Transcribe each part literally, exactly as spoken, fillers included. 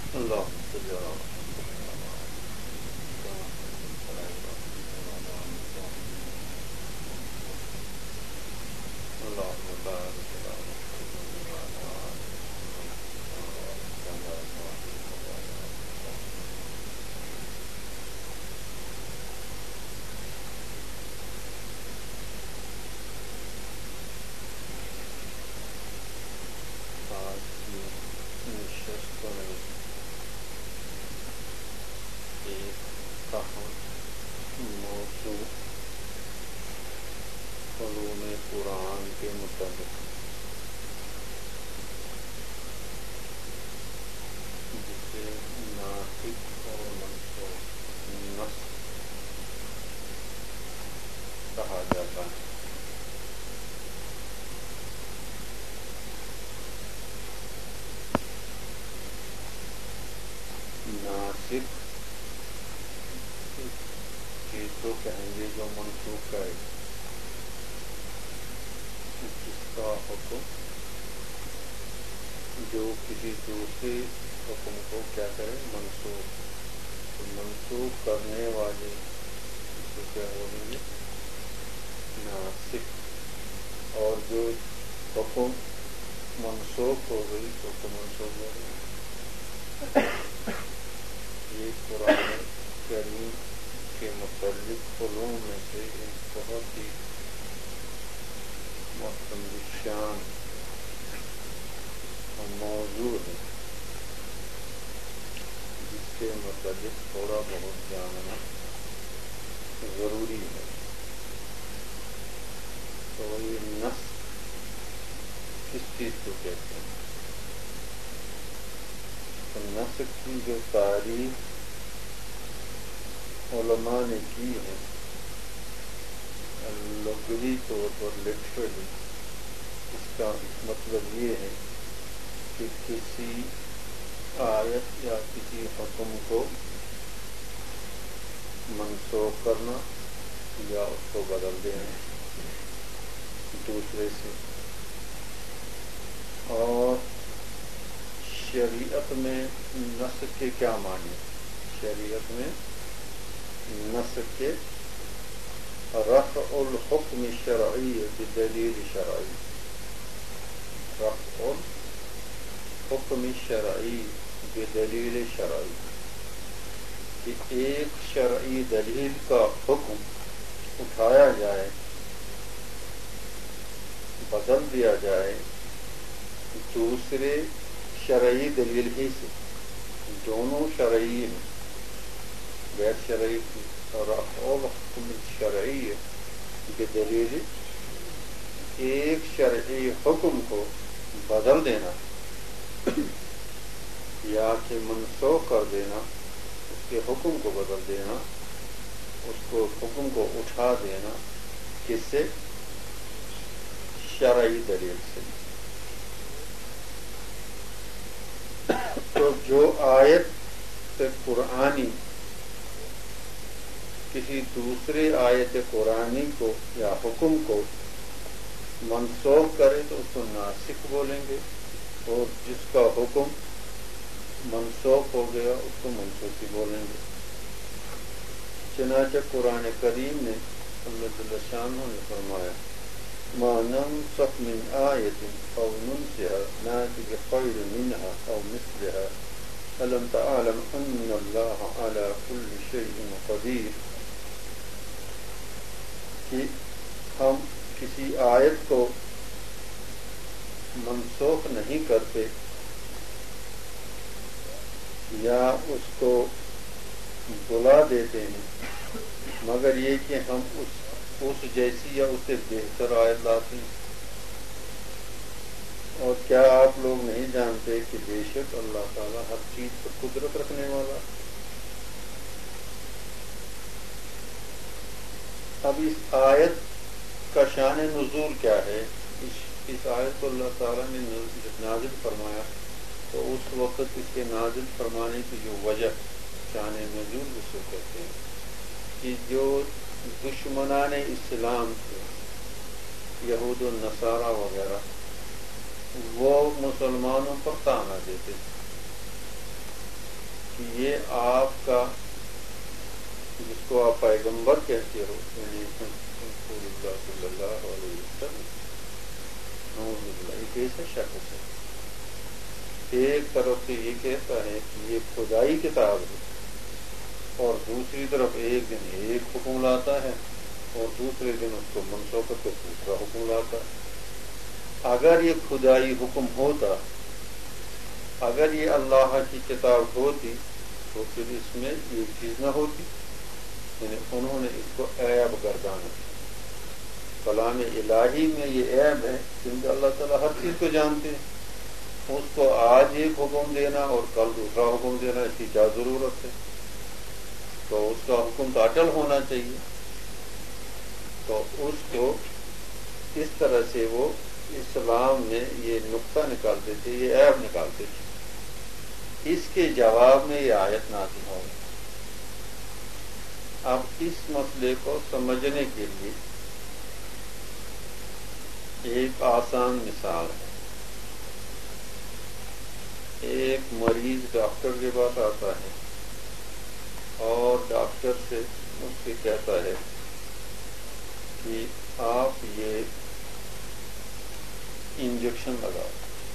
علوم قرآن کے متعلق جسے ناسخ اور منسوخ نسخ کہا جاتا ہے۔ ناسخ یہ تو کہیں گے جو منسوخ کرے، جس کا حکم جو کسی دوسرے حکم کو کیا کرے، منسوخ، تو منسوخ کرنے والے اس کو کیا بولیں گے، ناسخ۔ اور جو حکم منسوخ ہو گئی تو حکم منسوخ ہو گئی۔ یہ قرآن کریم کے متعلق علوم میں سے ایک بہت ہی محترم شان موضوع ہے، جس کے متعلق تھوڑا بہت جاننا ضروری ہے۔ تو یہ نسخ کس چیز کو کہتے ہیں؟ تو نسخ کی جو تعریف علماء نے کی ہے لغوی طور پر، لٹرلی، اس کا مطلب یہ ہے کہ کسی آیت یا کسی حکم کو منسوخ کرنا یا اس کو بدل دینا دوسرے سے۔ اور شریعت میں نسخ کے کیا معنی؟ شریعت میں نسخ کے رفع الحکم شرعی بدلیل شرعی، رفع الحکم شرعی بدلیل شرعی، کہ ایک شرعی دلیل کا حکم اٹھایا جائے، بدل دیا جائے دوسرے شرعی دلیل ہی سے، دونوں شرعی ہیں، غیر شرعی کی، اور حکم شرعی کے دلیل ایک شرعی حکم کو بدل دینا یا کہ منسوخ کر دینا، اس کے حکم کو بدل دینا، اس کو حکم کو اٹھا دینا، کس سے؟ شرعی دلیل سے۔ تو جو آیت قرآنی کسی دوسرے آیت قرآنی کو یا حکم کو منسوخ کرے تو اس کو ناسخ بولیں گے، اور جس کا حکم منسوخ ہو گیا اس کو منسوخی بولیں گے۔ چنانچہ قرآن کریم نے اللہ جل شانہ نے فرمایا، ما ننسخ من آیت او ننسها نأتی بخیر منها او مثلها الم تعلم ان اللہ علی کل شیء قدیر، کہ ہم کسی آیت کو منسوخ نہیں کرتے یا اس کو بلا دیتے ہیں، مگر یہ کہ ہم اس اس جیسی یا اس سے بہتر آیت لاتے ہیں۔ اور کیا آپ لوگ نہیں جانتے کہ بے شک اللہ تعالیٰ ہر چیز پر قدرت رکھنے والا؟ اب اس آیت کا شان نزول کیا ہے؟ اس, اس آیت کو اللہ تعالیٰ نے نازل فرمایا تو اس وقت اس کے نازل فرمانے کی جو وجہ، شان نزول اس کو کہتے ہیں، کہ جو دشمنان اسلام تھے، یہود و نصارہ وغیرہ، وہ مسلمانوں پر طعنہ دیتے تھے کہ یہ آپ کا جس کو آپ پیغمبر کہتے ہو یعنی رسول اللہ صلی اللہ علیہ وسلم نعوذ باللہ، یہ کیسا شخص ہے؟ ایک طرف سے یہ کہتا ہے کہ یہ خدائی کتاب ہے اور دوسری طرف ایک دن ایک حکم لاتا ہے اور دوسرے دن اس کو منسوخ کر کے دوسرا حکم لاتا ہے۔ اگر یہ خدائی حکم ہوتا، اگر یہ اللہ کی کتاب ہوتی تو پھر اس میں یہ چیز نہ ہوتی، یعنی انہوں نے اس کو عیب گردانا۔ کلام الہی میں یہ عیب ہے کیونکہ اللہ تعالیٰ ہر چیز کو جانتے ہیں، اس کو آج ایک حکم دینا اور کل دوسرا حکم دینا اس کی کیا ضرورت ہے؟ تو اس کا حکم تو اٹل ہونا چاہیے۔ تو اس کو اس طرح سے وہ اسلام میں یہ نقطہ نکالتے تھے، یہ عیب نکالتے تھے۔ اس کے جواب میں یہ آیت نازل ہو گئی۔ اب اس مسئلے کو سمجھنے کے لیے ایک آسان مثال ہے۔ ایک مریض ڈاکٹر کے پاس آتا ہے اور ڈاکٹر سے اس سے کہتا ہے کہ آپ یہ انجیکشن لگاؤ،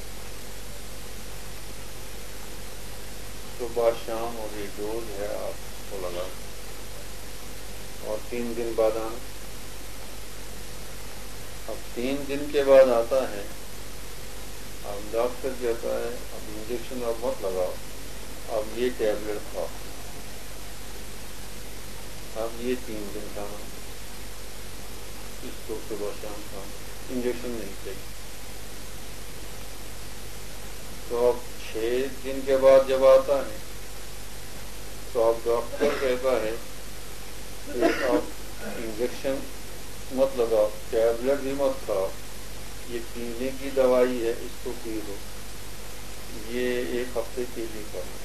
صبح شام اور یہ ڈوز ہے آپ اس کو لگاؤ اور تین دن بعد آنا۔ اب تین دن کے بعد آتا ہے، اب ڈاکٹر کہتا ہے اب انجیکشن آپ مت لگاؤ، اب یہ ٹیبلٹ کھاؤ، اب یہ تین دن کھانا، اس کو صبح شام کھانا، انجیکشن نہیں چاہیے۔ تو اب چھ دن کے بعد جب آتا ہے تو اب ڈاکٹر کہتا ہے کہ آپ انجیکشن مت لگاؤ، ٹیبلٹ بھی مت کھاؤ، یہ پینے کی دوائی ہے اس کو پی لو، یہ ایک ہفتے کے لیے کرنا۔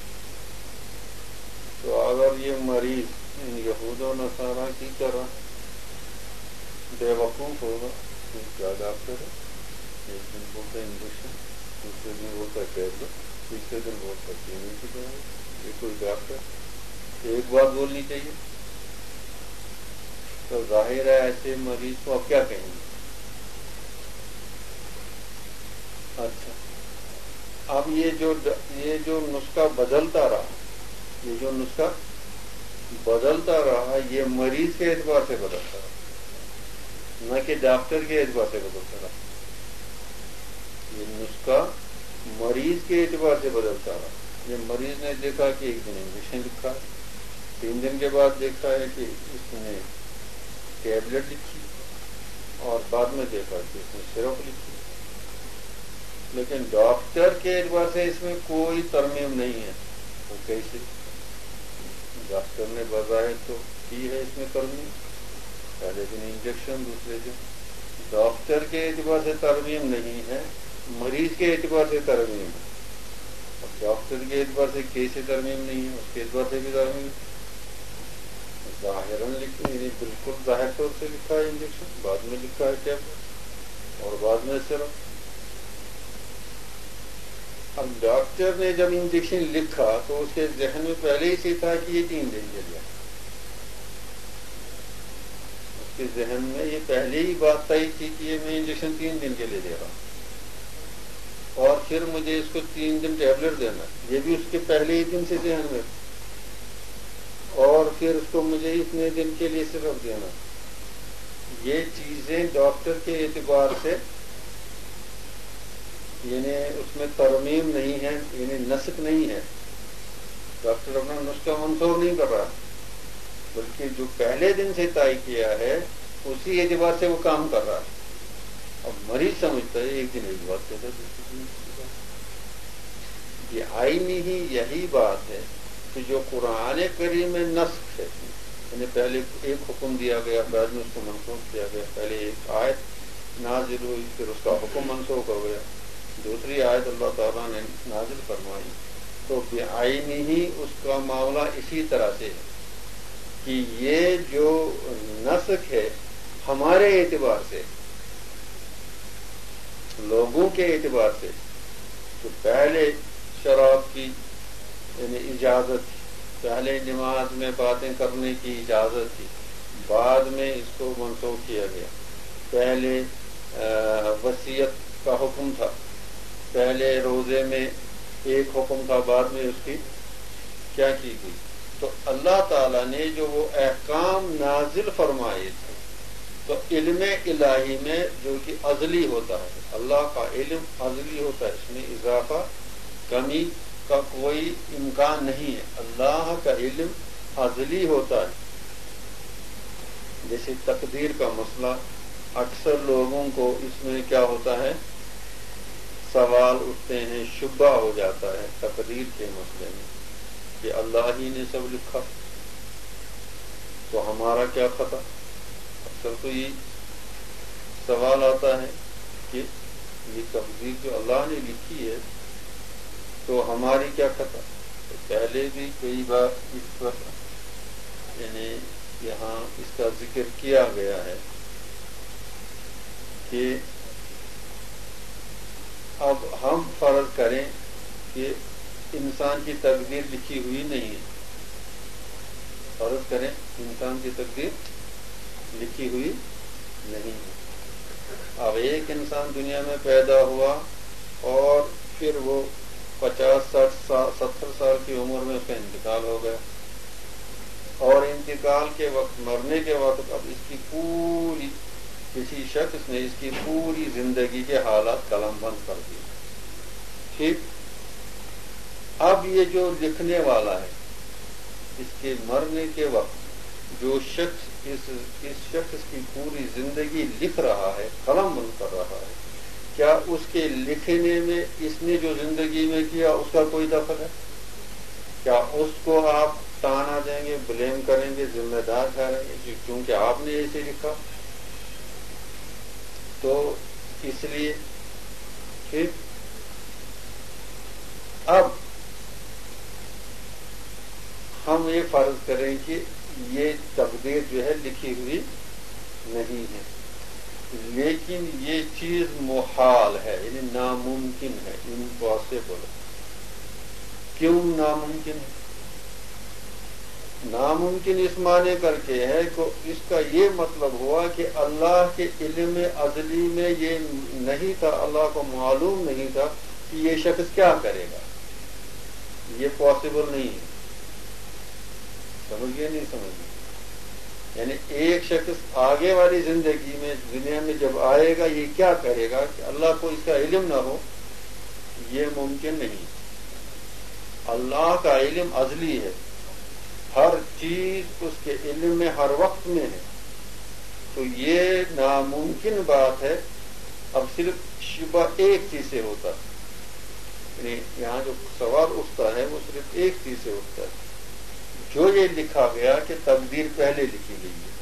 تو اگر یہ مریض ان یہود و نصارا کی طرح بے وقوف ہوگا تو کیا ڈاکٹر ہے؟ ایک دن بولتا ہے انجیکشن، دوسرے دن بولتا ہے ٹیبلٹ، تیسرے دن بولتا ہے پینے کی دوائی، یہ کوئی ڈاکٹر؟ ایک بات بولنی چاہیے۔ تو ظاہر ہے ایسے مریض کو آپ کیا کہیں گے؟ اچھا، اب یہ جو یہ جو نسخہ بدلتا رہا، یہ جو نسخہ بدلتا رہا یہ مریض کے اعتبار سے بدلتا رہا، نہ کہ ڈاکٹر کے اعتبار سے بدلتا رہا۔ یہ نسخہ مریض کے اعتبار سے بدلتا رہا۔ یہ مریض نے دیکھا کہ ایک دن انجیکشن لکھا ہے، تین دن کے بعد دیکھا ہے کہ اس نے ٹیبلٹ لکھی اور بعد میں دیکھا کہ اس نے سرپ لکھی، لیکن ڈاکٹر کے اعتبار سے اس میں کوئی ترمیم نہیں ہے۔ وہ کیسے؟ ڈاکٹر نے بظاہر تو کی ہے اس میں ترمیم، پہلے دن انجیکشن دوسرے دن، ڈاکٹر کے اعتبار سے ترمیم نہیں ہے، مریض کے اعتبار سے ترمیم ہے۔ اور ڈاکٹر کے اعتبار سے کیسے ترمیم نہیں ہے؟ اس کے اعتبار سے بھی ترمیم ظاہراً لکھی، یعنی بالکل ظاہر طور سے لکھا ہے انجیکشن، بعد میں لکھا ہے ٹیبلٹ اور بعد میں سرپ۔ اب ڈاکٹر نے جب انجیکشن لکھا تو اس کے ذہن میں پہلے ہی سے تھا کہ یہ تین دن کے لیے، اس کے ذہن میں یہ پہلے ہی بات طے تھی کہ یہ میں انجیکشن تین دن کے لیے دے رہا ہوں اور پھر مجھے اس کو تین دن ٹیبلٹ دینا، یہ بھی اس کے پہلے ہی دن سے ذہن میں، اور پھر اس کو مجھے اتنے دن کے لیے صرف دینا۔ یہ چیزیں ڈاکٹر کے اعتبار سے یعنی اس میں ترمیم نہیں ہے، یعنی نسخ نہیں ہے، ڈاکٹر اپنا نسخہ منسوخ نہیں کر رہا، بلکہ جو پہلے دن سے طے کیا ہے اسی اعتبار سے وہ کام کر رہا ہے۔ اب مریض سمجھتا ہے ایک دن ایک بات کہتا ہے، دوسرے دن ایک بات۔ یہ آئینی ہی یہی بات ہے کہ جو قرآن کریم میں نسخ ہے، یعنی پہلے ایک حکم دیا گیا، بعد میں اس کو منسوخ کیا گیا، پہلے ایک آیت نازل ہوئی پھر اس کا حکم منسوخ ہو گیا، دوسری آیت اللہ تعالیٰ نے نازل فرمائی، تو بعینی ہی اس کا معاملہ اسی طرح سے ہے کہ یہ جو نسخ ہے ہمارے اعتبار سے، لوگوں کے اعتبار سے، تو پہلے شراب کی یعنی اجازت تھی، پہلے نماز میں باتیں کرنے کی اجازت تھی، بعد میں اس کو منسوخ کیا گیا. پہلے وصیت کا حکم تھا، پہلے روزے میں ایک حکم تھا، بعد میں اس کی کیا کی گئی. تو اللہ تعالیٰ نے جو وہ احکام نازل فرمائے تھے، تو علم الہی میں جو کہ ازلی ہوتا ہے، اللہ کا علم ازلی ہوتا ہے، اس میں اضافہ کمی کا کوئی امکان نہیں ہے. اللہ کا علم ازلی ہوتا ہے. جیسے تقدیر کا مسئلہ، اکثر لوگوں کو اس میں کیا ہوتا ہے، سوال اٹھتے ہیں، شبہ ہو جاتا ہے تقدیر کے مسئلے میں کہ اللہ ہی نے سب لکھا تو ہمارا کیا خطا. اکثر تو یہ سوال آتا ہے کہ یہ تقدیر جو اللہ نے لکھی ہے تو ہماری کیا خطا. تو پہلے بھی کئی بار اس پر یعنی یہاں اس کا ذکر کیا گیا ہے کہ اب ہم فرض کریں کہ انسان کی تقدیر لکھی ہوئی نہیں ہے، فرض کریں انسان کی تقدیر لکھی ہوئی نہیں ہے. اب ایک انسان دنیا میں پیدا ہوا اور پھر وہ پچاس ساٹھ سال ستر سال کی عمر میں اس کا انتقال ہو گیا، اور انتقال کے وقت، مرنے کے وقت اب اس کی پوری کسی شخص نے اس کی پوری زندگی کے حالات قلم بند کر دیے. ٹھیک، اب یہ جو لکھنے والا ہے، اس کے مرنے کے وقت جو شخص اس اس شخص کی پوری زندگی لکھ رہا ہے، قلم بند کر رہا ہے، کیا اس کے لکھنے میں اس نے جو زندگی میں کیا اس کا کوئی دخل ہے؟ کیا اس کو آپ تانا دیں گے، بلیم کریں گے، ذمہ دار ٹھہریں گے کیونکہ آپ نے ایسے لکھا؟ تو اس لیے پھر اب ہم یہ فرض کریں کہ یہ تقدیر جو ہے لکھی ہوئی نہیں ہے، لیکن یہ چیز محال ہے، یعنی ناممکن ہے، امپاسبل. کیوں ناممکن ہے؟ ناممکن اس معنی کر کے ہے کہ اس کا یہ مطلب ہوا کہ اللہ کے علم ازلی میں یہ نہیں تھا، اللہ کو معلوم نہیں تھا کہ یہ شخص کیا کرے گا. یہ پاسبل نہیں ہے. سمجھ گئے نہیں سمجھ گئے؟ یعنی ایک شخص آگے والی زندگی میں دنیا میں جب آئے گا یہ کیا کرے گا کہ اللہ کو اس کا علم نہ ہو، یہ ممکن نہیں. اللہ کا علم ازلی ہے، ہر چیز اس کے علم میں ہر وقت میں ہے. تو یہ ناممکن بات ہے. اب صرف شبہ ایک چیز سے ہوتا ہے، یعنی یہاں جو سوال اٹھتا ہے وہ صرف ایک چیز سے اٹھتا ہے، جو یہ لکھا گیا کہ تقدیر پہلے لکھی گئی ہے.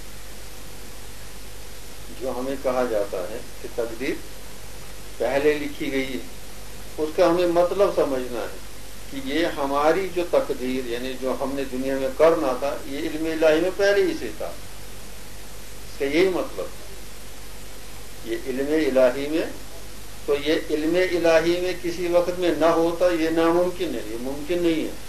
جو ہمیں کہا جاتا ہے کہ تقدیر پہلے لکھی گئی ہے، اس کا ہمیں مطلب سمجھنا ہے کہ یہ ہماری جو تقدیر یعنی جو ہم نے دنیا میں کرنا تھا یہ علم الہی میں پہلے ہی سے تھا. اس کا یہی مطلب ہے، یہ علم الہی میں. تو یہ علم الہی میں کسی وقت میں نہ ہوتا یہ ناممکن ہے، یہ ممکن نہیں ہے.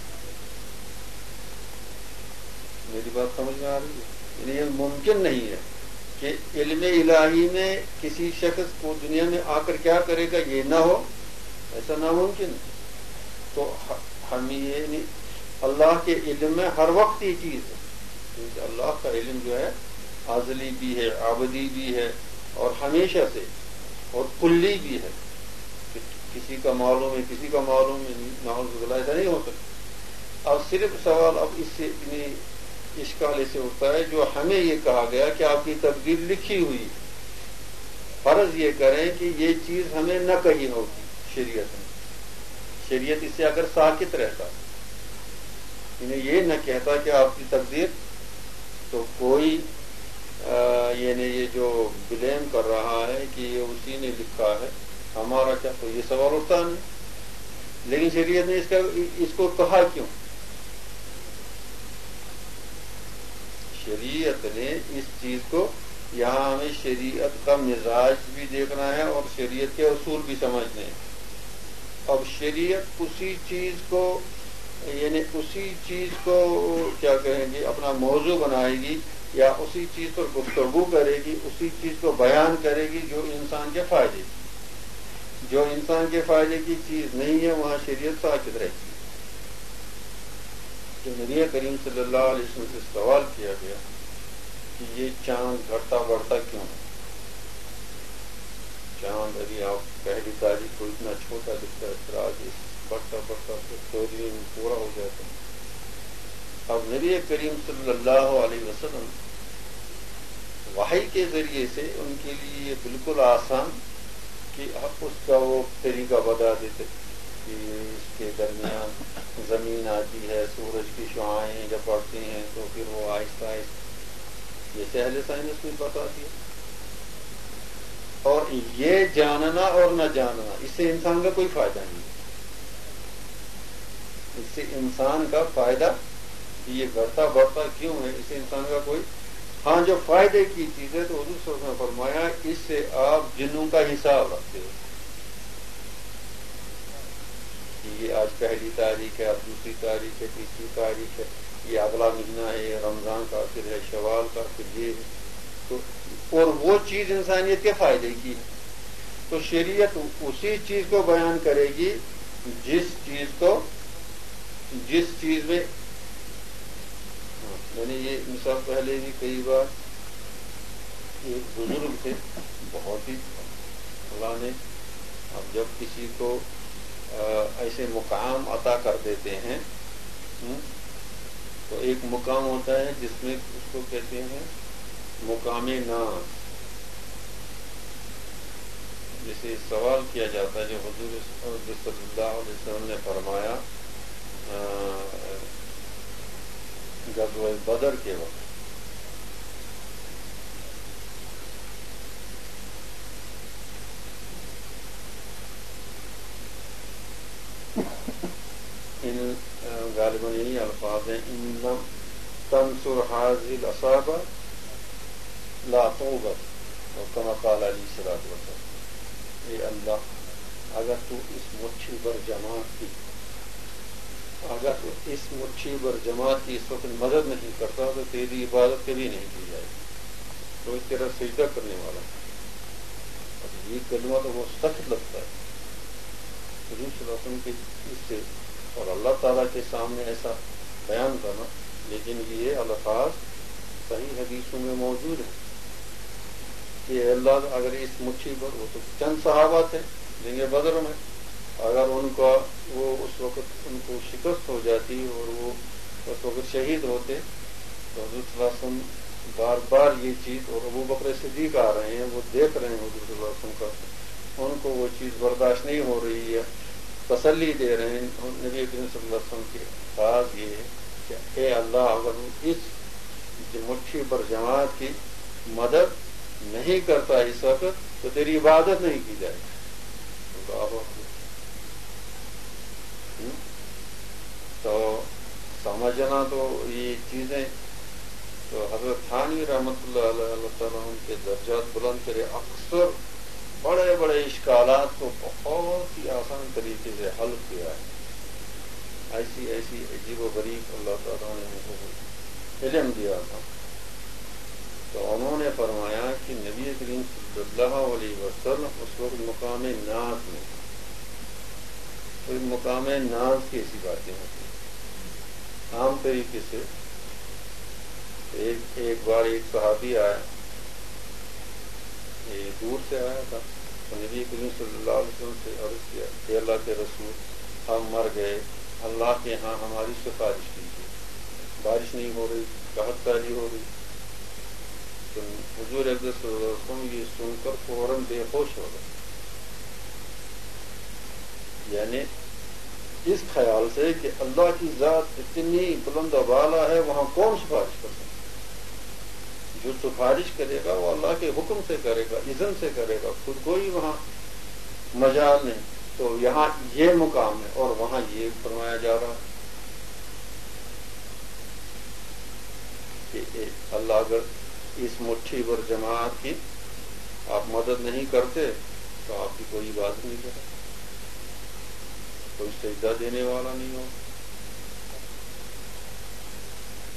میری بات سمجھ میں آ رہی ہے؟ یعنی یہ ممکن نہیں ہے کہ علم الہی میں کسی شخص کو دنیا میں آ کر کیا کرے گا یہ نہ ہو، ایسا ناممکن ہے. تو ہم یہ اللہ کے علم میں ہر وقت یہ چیز ہے، کیونکہ اللہ کا علم جو ہے ازلی بھی ہے، ابدی بھی ہے، اور ہمیشہ سے، اور کلی بھی ہے. کسی کا معلوم ہے کسی کا معلوم ہے، نعوذ باللہ ایسا نہیں ہو سکتا. اب صرف سوال اب اس سے اشکال سے اٹھتا ہے جو ہمیں یہ کہا گیا کہ آپ کی تقدیر لکھی ہوئی، فرض یہ کریں کہ یہ چیز ہمیں نہ کہی ہوگی شریعت میں، شریعت اس سے اگر ساکت رہتا، انہیں یہ نہ کہتا کہ آپ کی تقدیر، تو کوئی یعنی یہ جو بلیم کر رہا ہے کہ یہ اسی نے لکھا ہے ہمارا کیا، تو یہ سوال اٹھتا نہیں. لیکن شریعت نے اس کا اس کو کہا کیوں؟ شریعت نے اس چیز کو، یہاں ہمیں شریعت کا مزاج بھی دیکھنا ہے اور شریعت کے اصول بھی سمجھنے ہیں. اب شریعت اسی چیز کو یعنی اسی چیز کو کیا کہیں گے اپنا موضوع بنائے گی یا اسی چیز پر گفتگو کرے گی، اسی چیز کو بیان کرے گی جو انسان کے فائدے کی، جو انسان کے فائدے کی چیز نہیں ہے وہاں شریعت ساکت رہتی ہے۔ جو نبی کریم صلی اللہ علیہ وسلم سے سوال کیا گیا کہ یہ چاند گھٹتا بڑھتا کیوں ہے؟ چاند ابھی آپ پہلی تاریخ کو اتنا چھوٹا دکھتا ہے، پھر آگے بڑھتا بڑھتا پھر چودھری میں پورا ہو جاتا ہے۔ اب نبی کریم صلی اللہ علیہ وسلم وحی کے ذریعے سے ان کے لیے یہ بالکل آسان کہ اس کا وہ طریقہ بتا دیتے کہ اس کے درمیان زمین آتی ہے، سورج کی شعاعیں جب پڑتی ہیں تو پھر وہ آہستہ آہستہ، یہ اہل سائنس نے بتا دیا۔ اور یہ جاننا اور نہ جاننا اس سے انسان کا کوئی فائدہ نہیں، اس سے انسان کا فائدہ کہ یہ گھٹتا بڑھتا کیوں ہے، اس سے انسان کا کوئی، ہاں جو فائدے کی چیز ہے تو حضور صلی اللہ علیہ وسلم نے فرمایا اس سے آپ جنوں کا حساب رکھتے ہو کہ یہ آج پہلی تاریخ ہے، اب دوسری تاریخ ہے، تیسری تاریخ ہے، یہ اگلا مہینہ ہے، یہ رمضان کا پھر ہے، شوال کا پھر یہ ہے، تو اور وہ چیز انسانیت کے فائدے کی ہے، تو شریعت اسی چیز کو بیان کرے گی جس چیز کو جس چیز میں، میں نے یہ مثال پہلے بھی کئی بار، ایک بزرگ تھے بہت ہی، اللہ نے اب جب کسی کو ایسے مقام عطا کر دیتے ہیں تو ایک مقام ہوتا ہے جس میں اس کو کہتے ہیں مقام ناز، جسے سوال کیا جاتا ہے جو حضور صلی اللہ علیہ وسلم نے فرمایا غزوہ بدر کے وقت، ان غالباً یہی الفاظ ہیں، ان لم تنصر هذه الاصابع لا توبت، اور کما قال علیہ الصلوۃ والسلام، اے اللہ اگر تو اس مٹھی بر جماعت کی اگر تو اس مٹھی بر جماعت کی اس وقت مدد نہیں کرتا تو تیری عبادت کبھی نہیں کی جائے گی، تو اس طرح سجدہ کرنے والا، اب یہ کلمہ تو وہ سخت لگتا ہے حضور صلی اللہ علیہ وسلم کے اس سے، اور اللہ تعالیٰ کے سامنے ایسا بیان کرنا، لیکن یہ الفاظ صحیح حدیثوں میں موجود ہیں کہ اللہ اگر اس مٹھی پر، وہ تو چند صحابہ تھے جنگ بدر میں، اگر ان کا وہ اس وقت ان کو شکست ہو جاتی اور وہ اس وقت شہید ہوتے تو حضور صلی اللہ علیہ وسلم بار بار یہ چیز، اور ابو بکر صدیق آ رہے ہیں، وہ دیکھ رہے ہیں حضور صلی اللہ علیہ وسلم کا، ان کو وہ چیز برداشت نہیں ہو رہی ہے، تسلی دے رہے ہیں، نبی کریم صلی اللہ علیہ وسلم کے خاص یہ ہے کہ اے اللہ اگر اس مٹھی پر جماعت کی مدد نہیں کرتا اس وقت تو تیری عبادت نہیں کی جائے گی۔ تو سمجھنا تو یہ چیزیں، تو حضرت تھانوی رحمۃ اللہ علیہ اللہ تعالیٰ ان کے درجات بلند کرے، اکثر بڑے بڑے اشکالات کو بہت ہی آسان طریقے سے حل کیا ہے، ایسی ایسی عجیب و غریب اللہ تعالیٰ نے ان کو علم دیا تھا۔ تو انہوں نے فرمایا کہ نبی کریم صلی اللہ علیہ وسلم اس وقت مقام ناز میں، تو مقام ناز کی ایسی باتیں ہوتی ہیں عام طریقے سے۔ ایک ایک بار ایک صحابی آیا، یہ دور سے آیا تھا، تو نبی کریم صلی اللہ علیہ وسلم سے عرض کیا کہ اللہ کے رسول ہم مر گئے، اللہ کے ہاں ہماری سفارش کیجیے، بارش نہیں ہو رہی، قحط طاری ہو رہی۔ تو حضور اقدس صلی اللہ علیہ وسلم یہ سن کر فوراً بے ہوش ہو گئے، یعنی اس خیال سے کہ اللہ کی ذات اتنی بلند و بالا ہے، وہاں کون سفارش کر سکتا؟ جو سفارش کرے گا وہ اللہ کے حکم سے کرے گا، اذن سے کرے گا، خود کوئی وہاں مجال نہیں۔ تو یہاں یہ مقام ہے اور وہاں یہ فرمایا جا رہا کہ اللہ اگر اس مٹھی پر جماعت کی آپ مدد نہیں کرتے تو آپ کی کوئی بات نہیں کرے، کوئی سجدہ دینے والا نہیں ہو،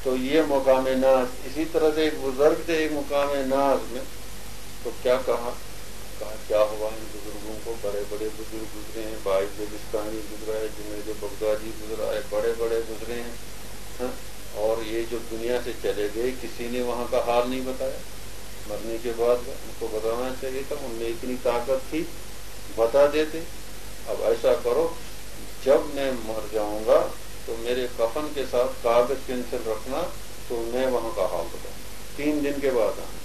تو یہ مقام ناز. اسی طرح سے ایک بزرگ تھے ایک مقام ناز میں، تو کیا کہا کہا کیا ہوا ان بزرگوں کو، بڑے بڑے بزرگ گزرے ہیں، بائی بلستانی گزرا ہے، جنید بغدادی گزرا ہے، بڑے بڑے گزرے ہیں ہاں؟ اور یہ جو دنیا سے چلے گئے کسی نے وہاں کا حال نہیں بتایا مرنے کے بعد. ان کو بتانا چاہیے تھا، ان میں اتنی طاقت تھی بتا دیتے. اب ایسا کرو جب میں مر جاؤں گا تو میرے کفن کے ساتھ کاغذ پینسل رکھنا تو میں وہاں کا حال بتاؤں. تین دن کے بعد آنا.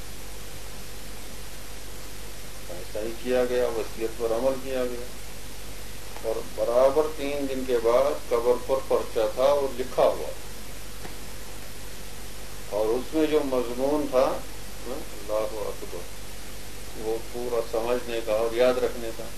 ایسا ہی کیا گیا، وصیت پر عمل کیا گیا، اور برابر تین دن کے بعد قبر پر پرچہ تھا اور لکھا ہوا، اور اس میں جو مضمون تھا اللہ اکبر وہ پورا سمجھنے کا اور یاد رکھنے کا.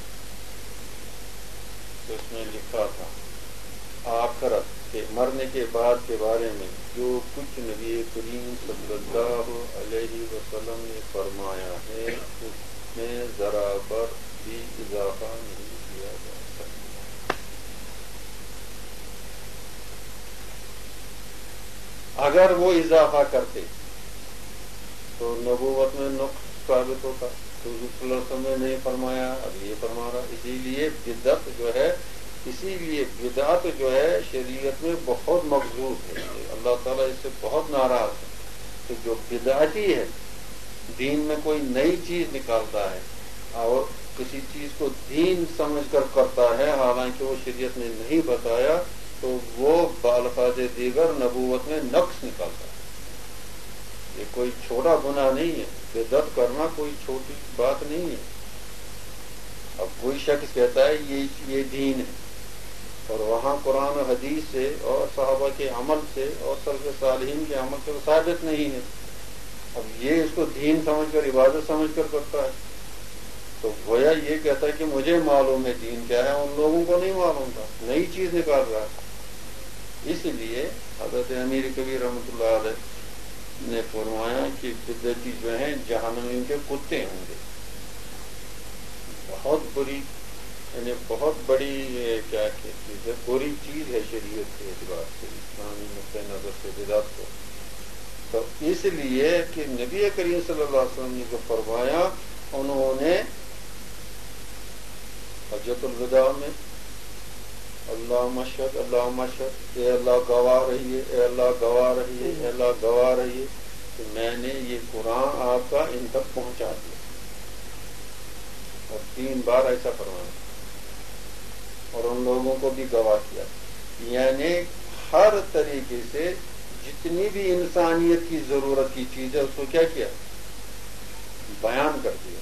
تو اس میں لکھا تھا آخرت کے مرنے کے بعد کے بارے میں جو کچھ نبی کریم صلی اللہ علیہ وسلم نے فرمایا ہے اس میں ذرا بر بھی اضافہ نہیں کیا جا سکتا. اگر وہ اضافہ کرتے تو نبوت میں نقص ثابت ہوتا. تو حضور صلی اللہ علیہ وسلم نے نہیں فرمایا، اب یہ فرما رہا. اسی لیے بدعت جو ہے اسی لیے بدعت جو ہے شریعت میں بہت مقصود ہے. اللہ تعالیٰ اس سے بہت ناراض ہے کہ جو بدعتی ہے دین میں کوئی نئی چیز نکالتا ہے اور کسی چیز کو دین سمجھ کر کرتا ہے حالانکہ وہ شریعت نے نہیں بتایا، تو وہ بالفاظ دیگر نبوت میں نقص نکالتا ہے. یہ کوئی چھوٹا گناہ نہیں ہے، بدعت کرنا کوئی چھوٹی بات نہیں ہے. اب کوئی شخص کہتا ہے یہ یہ دین ہے اور وہاں قرآن و حدیث سے اور صحابہ کے عمل سے اور سلف صالحین کے عمل سے ثابت نہیں ہے. اب یہ اس کو دین سمجھ کر عبادت سمجھ کر کرتا ہے تو گویا یہ کہتا ہے کہ مجھے معلوم ہے دین کیا ہے، ان لوگوں کو نہیں معلوم تھا، نئی چیز نکال رہا ہے. اس لیے حضرت امیر کبیر رحمۃ اللہ علیہ نے فرمایا کہ بدعتی جو ہیں جہنم کے کتے ہوں گے. بہت بری یعنی بہت بڑی کیا چیز ہے، بری چیز ہے شریعت کے اعتبار سے، اسلامی نقطۂ نظر سے بدعت کو. تو اس لیے کہ نبی کریم صلی اللہ علیہ وسلم نے جو فرمایا، انہوں نے حجۃ الوداع میں اللہ مشہد اللہ مشہد اے اللہ گواہ رہیے، اے اللہ گواہ رہیے، اے اللہ گواہ رہیے کہ میں نے یہ قرآن آپ کا ان تک پہنچا دیا. اور تین بار ایسا فرمایا اور ان لوگوں کو بھی گواہ کیا. یعنی ہر طریقے سے جتنی بھی انسانیت کی ضرورت کی چیز ہے اس کو کیا کیا، بیان کر دیا.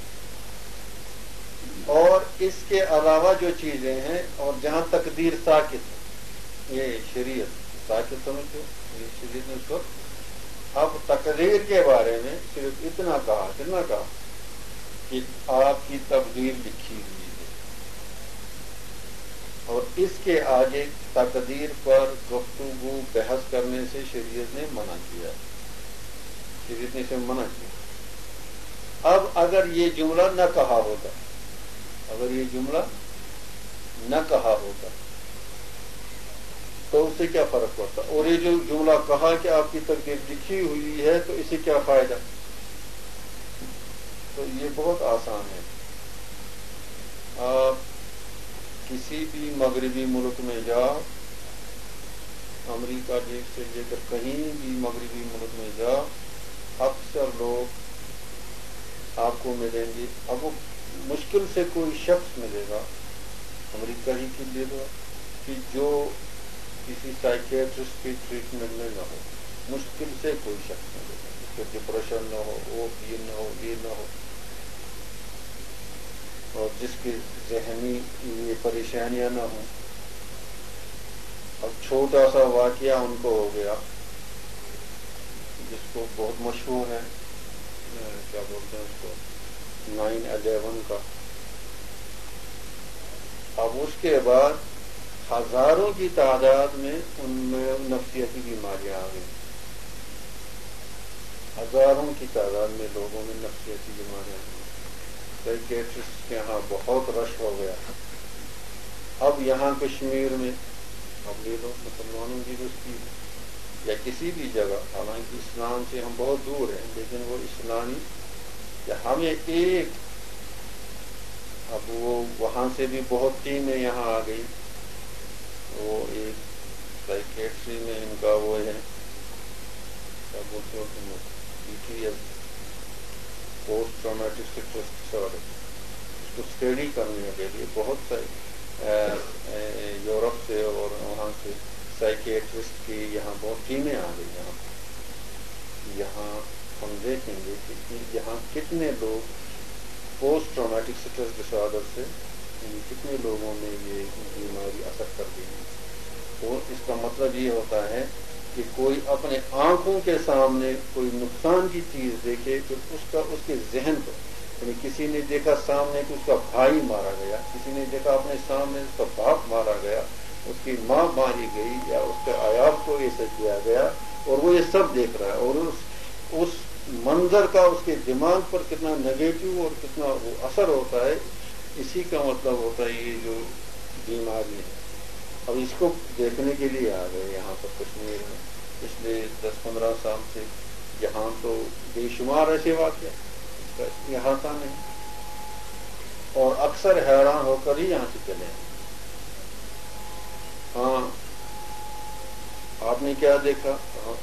اور اس کے علاوہ جو چیزیں ہیں اور جہاں تقدیر ساکت ہے، یہ شریعت ساکت سمجھتے یہ شریعت نے اس وقت اب تقدیر کے بارے میں صرف اتنا کہا اتنا کہا کہ آپ کی تقدیر لکھی ہوئی ہے، اور اس کے آگے تقدیر پر گفتگو بحث کرنے سے شریعت نے منع کیا، شریعت نے اسے منع کیا. اب اگر یہ جملہ نہ کہا ہوتا اگر یہ جملہ نہ کہا ہوتا تو اس سے کیا فرق پڑتا، اور یہ جو جملہ کہا کہ آپ کی تقدیر لکھی ہوئی ہے تو اسے کیا فائدہ. تو یہ بہت آسان ہے. آپ کسی بھی مغربی ملک میں جاؤ، امریکہ سے لے کر کہیں بھی مغربی ملک میں جاؤ، اکثر لوگ آپ کو ملیں گے. اب وہ مشکل سے کوئی شخص ملے گا امریکہ ہی کے لیے کہ جو کسی سائیکیٹرسٹ کی ٹریٹمنٹ میں نہ ہو. مشکل سے کوئی شخص ملے گا جس کو ڈپریشن نہ ہو، وہ یہ نہ ہو، یہ نہ ہو، اور جس کی ذہنی یہ پریشانیاں نہ ہوں. اب چھوٹا سا واقعہ ان کو ہو گیا جس کو بہت مشہور ہے، کیا بولتے ہیں اس کو، نائن الیون کا. اب اس کے بعد ہزاروں کی تعداد میں ان میں نفسیاتی بیماریاں آ گئی، ہزاروں کی تعداد میں لوگوں میں نفسیاتی بیماریاں آ گئی. سائیکیٹرسٹ کے یہاں بہت رش ہو گیا. اب یہاں کشمیر میں اب لے لو مسلمانوں کی بستی یا کسی بھی جگہ، حالانکہ اسلام سے ہم بہت دور ہیں، لیکن وہ اسلامی کہ ہمیں ایک، اب وہ وہاں سے بھی بہت ٹیمیں یہاں آ گئی، وہ ایک سائیکیٹری میں ان کا وہ ہے کیا بولتے ہو تم، P T S, post traumatic stress disorder, اس کو اسٹڈی کرنے کے لیے بہت سارے یورپ سے اور وہاں سے سائیکیٹرسٹ کی یہاں بہت ٹیمیں آ گئی یہاں یہاں ہم دیکھیں گے کہ یہاں کتنے لوگ پوسٹ ٹرامیٹک اسٹریس ڈسآرڈر سے کتنے لوگوں میں یہ بیماری اثر کر گئی ہے۔ اور اس کا مطلب یہ ہوتا ہے کہ کوئی اپنے آنکھوں کے سامنے کوئی نقصان کی چیز دیکھے تو اس کا اس کے ذہن کو، یعنی کسی نے دیکھا سامنے کہ اس کا بھائی مارا گیا، کسی نے دیکھا اپنے سامنے اس کا باپ مارا گیا، اس کی ماں ماری گئی، یا اس کے عیال کو ایسا کیا گیا، اور وہ یہ سب دیکھ رہا ہے، اور اس اس منظر کا اس کے دماغ پر کتنا نیگیٹو اور کتنا وہ اثر ہوتا ہے، اسی کا مطلب ہوتا ہے یہ جو بیماری ہے۔ اب اس کو دیکھنے کے لیے آ گئے یہاں پر کشمیر میں پچھلے دس پندرہ سال سے، یہاں تو بے شمار ایسے واقع اس کا احاطہ نہیں، اور اکثر حیران ہو کر ہی یہاں سے چلے ہیں۔ ہاں آپ نے کیا دیکھا،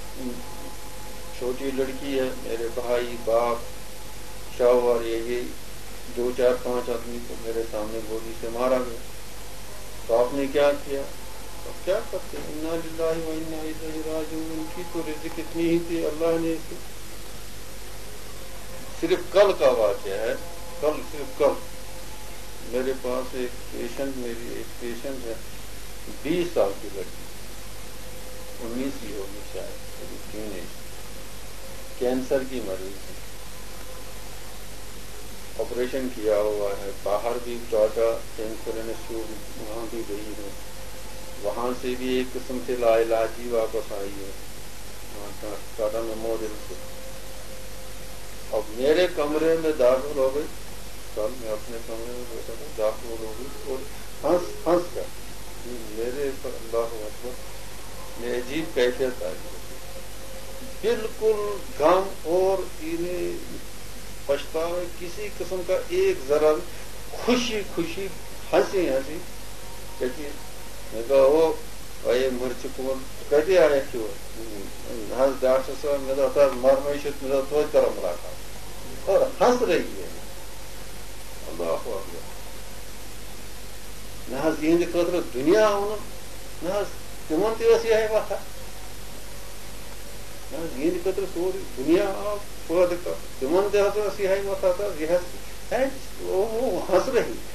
چھوٹی لڑکی ہے، میرے بھائی باپ شوہر یہ دو چار پانچ آدمی کو میرے سامنے گولی سے مارا گیا، تو آپ نے کیا کیا؟ تو کیا کرتے، انا للہ و انا الیہ راجعون، ان کی تو رزق اتنی ہی تھی، اللہ نے اسے، صرف کل کا واقعہ ہے، کل صرف کل میرے پاس ایک پیشنٹ میری ایک پیشنٹ ہے، بیس سال کی لڑکی، انیس ہی ہوگی شاید، تین ایج، کینسر کی مریض ہے، آپریشن کیا ہوا ہے، باہر بھی ٹاٹا کینسر انسٹیٹیوٹ وہاں بھی گئی ہے، وہاں سے بھی ایک قسم سے لا علاجی واپس آئی ہے ٹاٹا میموریل سے۔ اب میرے کمرے میں داخل ہو گئی، کل میں اپنے کمرے میں بیٹھا تھا، داخل ہو گئی اور ہنس ہنس کر میرے پر اللہ اکبر میں عجیب کیفیت آئی، بالکل غم اور انہیں پچھتاوے کسی قسم کا ایک ذرا خوشی خوشی ہنسی ہنسی کہتی، میں کہا وہ بھائی مر چکو کہتے آئے کیوں ہنس ڈاکٹر صاحب میں تو مرمشت میں تو کرم ملاقات، اور ہنس رہی ہے، اللہ اکبر نہ حظ یہ خاطر دنیا آؤ نہ حظ تمن تہ یہ وتھا، نہ حظ یہ خاطر سوری دنیا آو پٲدٕ کر، تمن تہ حظ یہ وتھا تھا، یہ وہ ہنس رہی ہے۔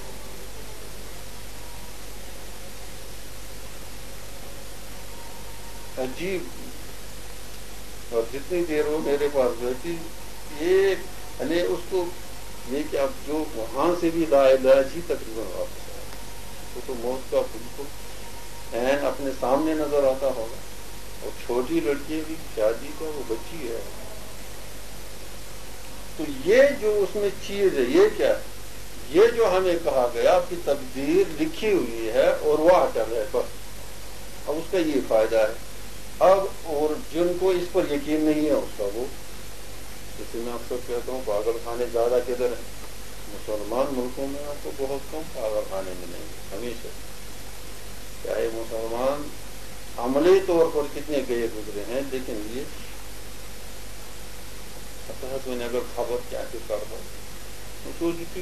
عجیب، اور جتنی دیر وہ میرے پاس بیٹھی ایک یعنی اس کو یہ کہ اب جو وہاں سے بھی لا علاج ہی تقریباً واپس آیا، وہ تو موت کا بالکل عین اپنے سامنے نظر آتا ہوگا، اور چھوٹی لڑکی بھی شادی کا وہ بچی ہے، تو یہ جو اس میں چیز ہے یہ کیا ہے، یہ جو ہمیں کہا گیا کہ تقدیر لکھی ہوئی ہے اور وہ اٹل ہے بس، اب اس کا یہ فائدہ ہے۔ اب اور جن کو اس پر یقین نہیں ہے اس کا وہ، جیسے میں اکثر کہتا ہوں پاگل خانے زیادہ کدھر ہیں، مسلمان ملکوں میں آپ کو بہت کم پاگل خانے ملیں گے ہمیشہ، چاہے مسلمان عملی طور پر کتنے گئے گزرے ہیں، لیکن یہ میں نے اگر خبر کیا کہ کر دو سوچتی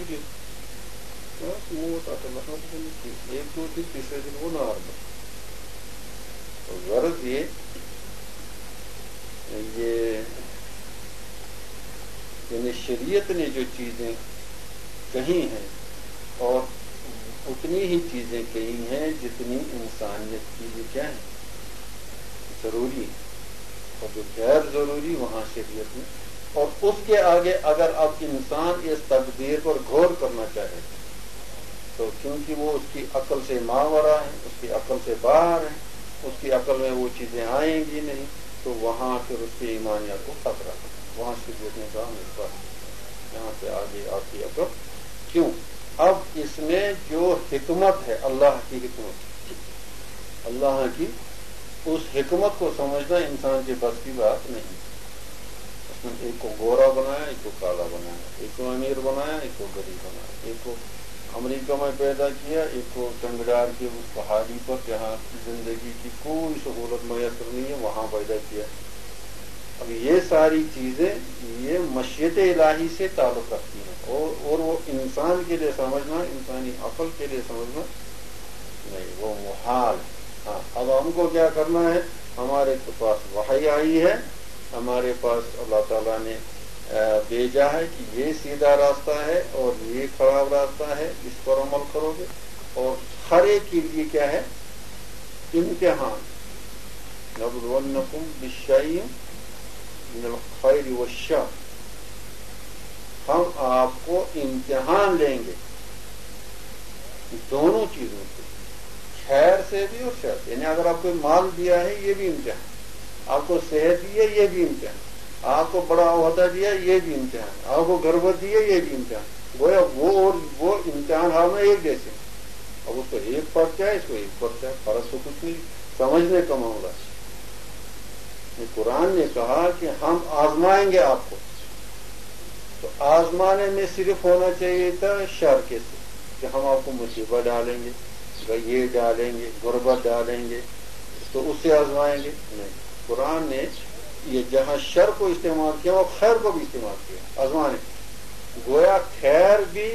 ایک دو دن تیسرے دن وہ نہ آرما، تو غرض یہ یہ یعنی شریعت نے جو چیزیں کہی ہیں اور اتنی ہی چیزیں کہی ہیں جتنی انسانیت کے لیے کیا ہے ضروری ہے، اور جو غیر ضروری وہاں شریعت میں، اور اس کے آگے اگر اب انسان اس تقدیر پر غور کرنا چاہے تو کیونکہ وہ اس کی عقل سے ماورا ہے، اس کی عقل سے باہر ہے، اس کی عقل میں وہ چیزیں آئیں گی نہیں، تو وہاں پھر اس کی ایمانیت کو خطرہ ہے، وہاں شریعت نے کہا میرے پاس یہاں سے آگے آپ کی عقل کیوں؟ اب اس میں جو حکمت ہے اللہ کی حکمت، اللہ کی اس حکمت کو سمجھنا انسان کے بس کی بات نہیں. اس نے ایک کو گورا بنایا، ایک کو کالا بنایا، ایک کو امیر بنایا، ایک کو غریب بنایا، ایک کو امریکہ میں پیدا کیا، ایک کو چنگڈار کے اس پہاڑی پر جہاں زندگی کی کوئی سہولت میسر نہیں ہے وہاں پیدا کیا. اب یہ ساری چیزیں یہ مشیت الہی سے تعلق رکھتی ہیں اور اور وہ انسان کے لیے سمجھنا، انسانی عقل کے لیے سمجھنا نہیں، وہ محال. ہاں اب ہم کو کیا کرنا ہے؟ ہمارے پاس وحی آئی ہے، ہمارے پاس اللہ تعالیٰ نے بھیجا ہے کہ یہ سیدھا راستہ ہے اور یہ خراب راستہ ہے، اس پر عمل کرو گے. اور ہر ایک کے لیے کیا ہے؟ امتحان. نبلونکم بالشیء من الخیر والشر، ہم آپ کو امتحان لیں گے دونوں چیزوں سے، خیر سے بھی اور شر سے. یعنی اگر آپ کو مال دیا ہے یہ بھی امتحان، آپ کو صحت دی ہے یہ بھی امتحان، آپ کو بڑا عہدہ دیا یہ بھی امتحان، آپ کو غربت دی ہے یہ بھی امتحان. گویا وہ اور وہ امتحان ہم میں ایک جیسے. اب اس کو ایک پرچہ ہے، اس کو ایک پرچہ ہے، فرق تو کچھ نہیں، سمجھنے کا معاملہ. قرآن نے کہا کہ ہم آزمائیں گے آپ کو، تو آزمانے میں صرف ہونا چاہیے تھا شر کے سے، کہ ہم آپ کو مصیبت ڈالیں گے، یہ ڈالیں گے، غربت ڈالیں گے، تو اس سے آزمائیں گے. نہیں، قرآن نے یہ جہاں شر کو استعمال کیا وہ خیر کو بھی استعمال کیا آزمانے. گویا خیر بھی،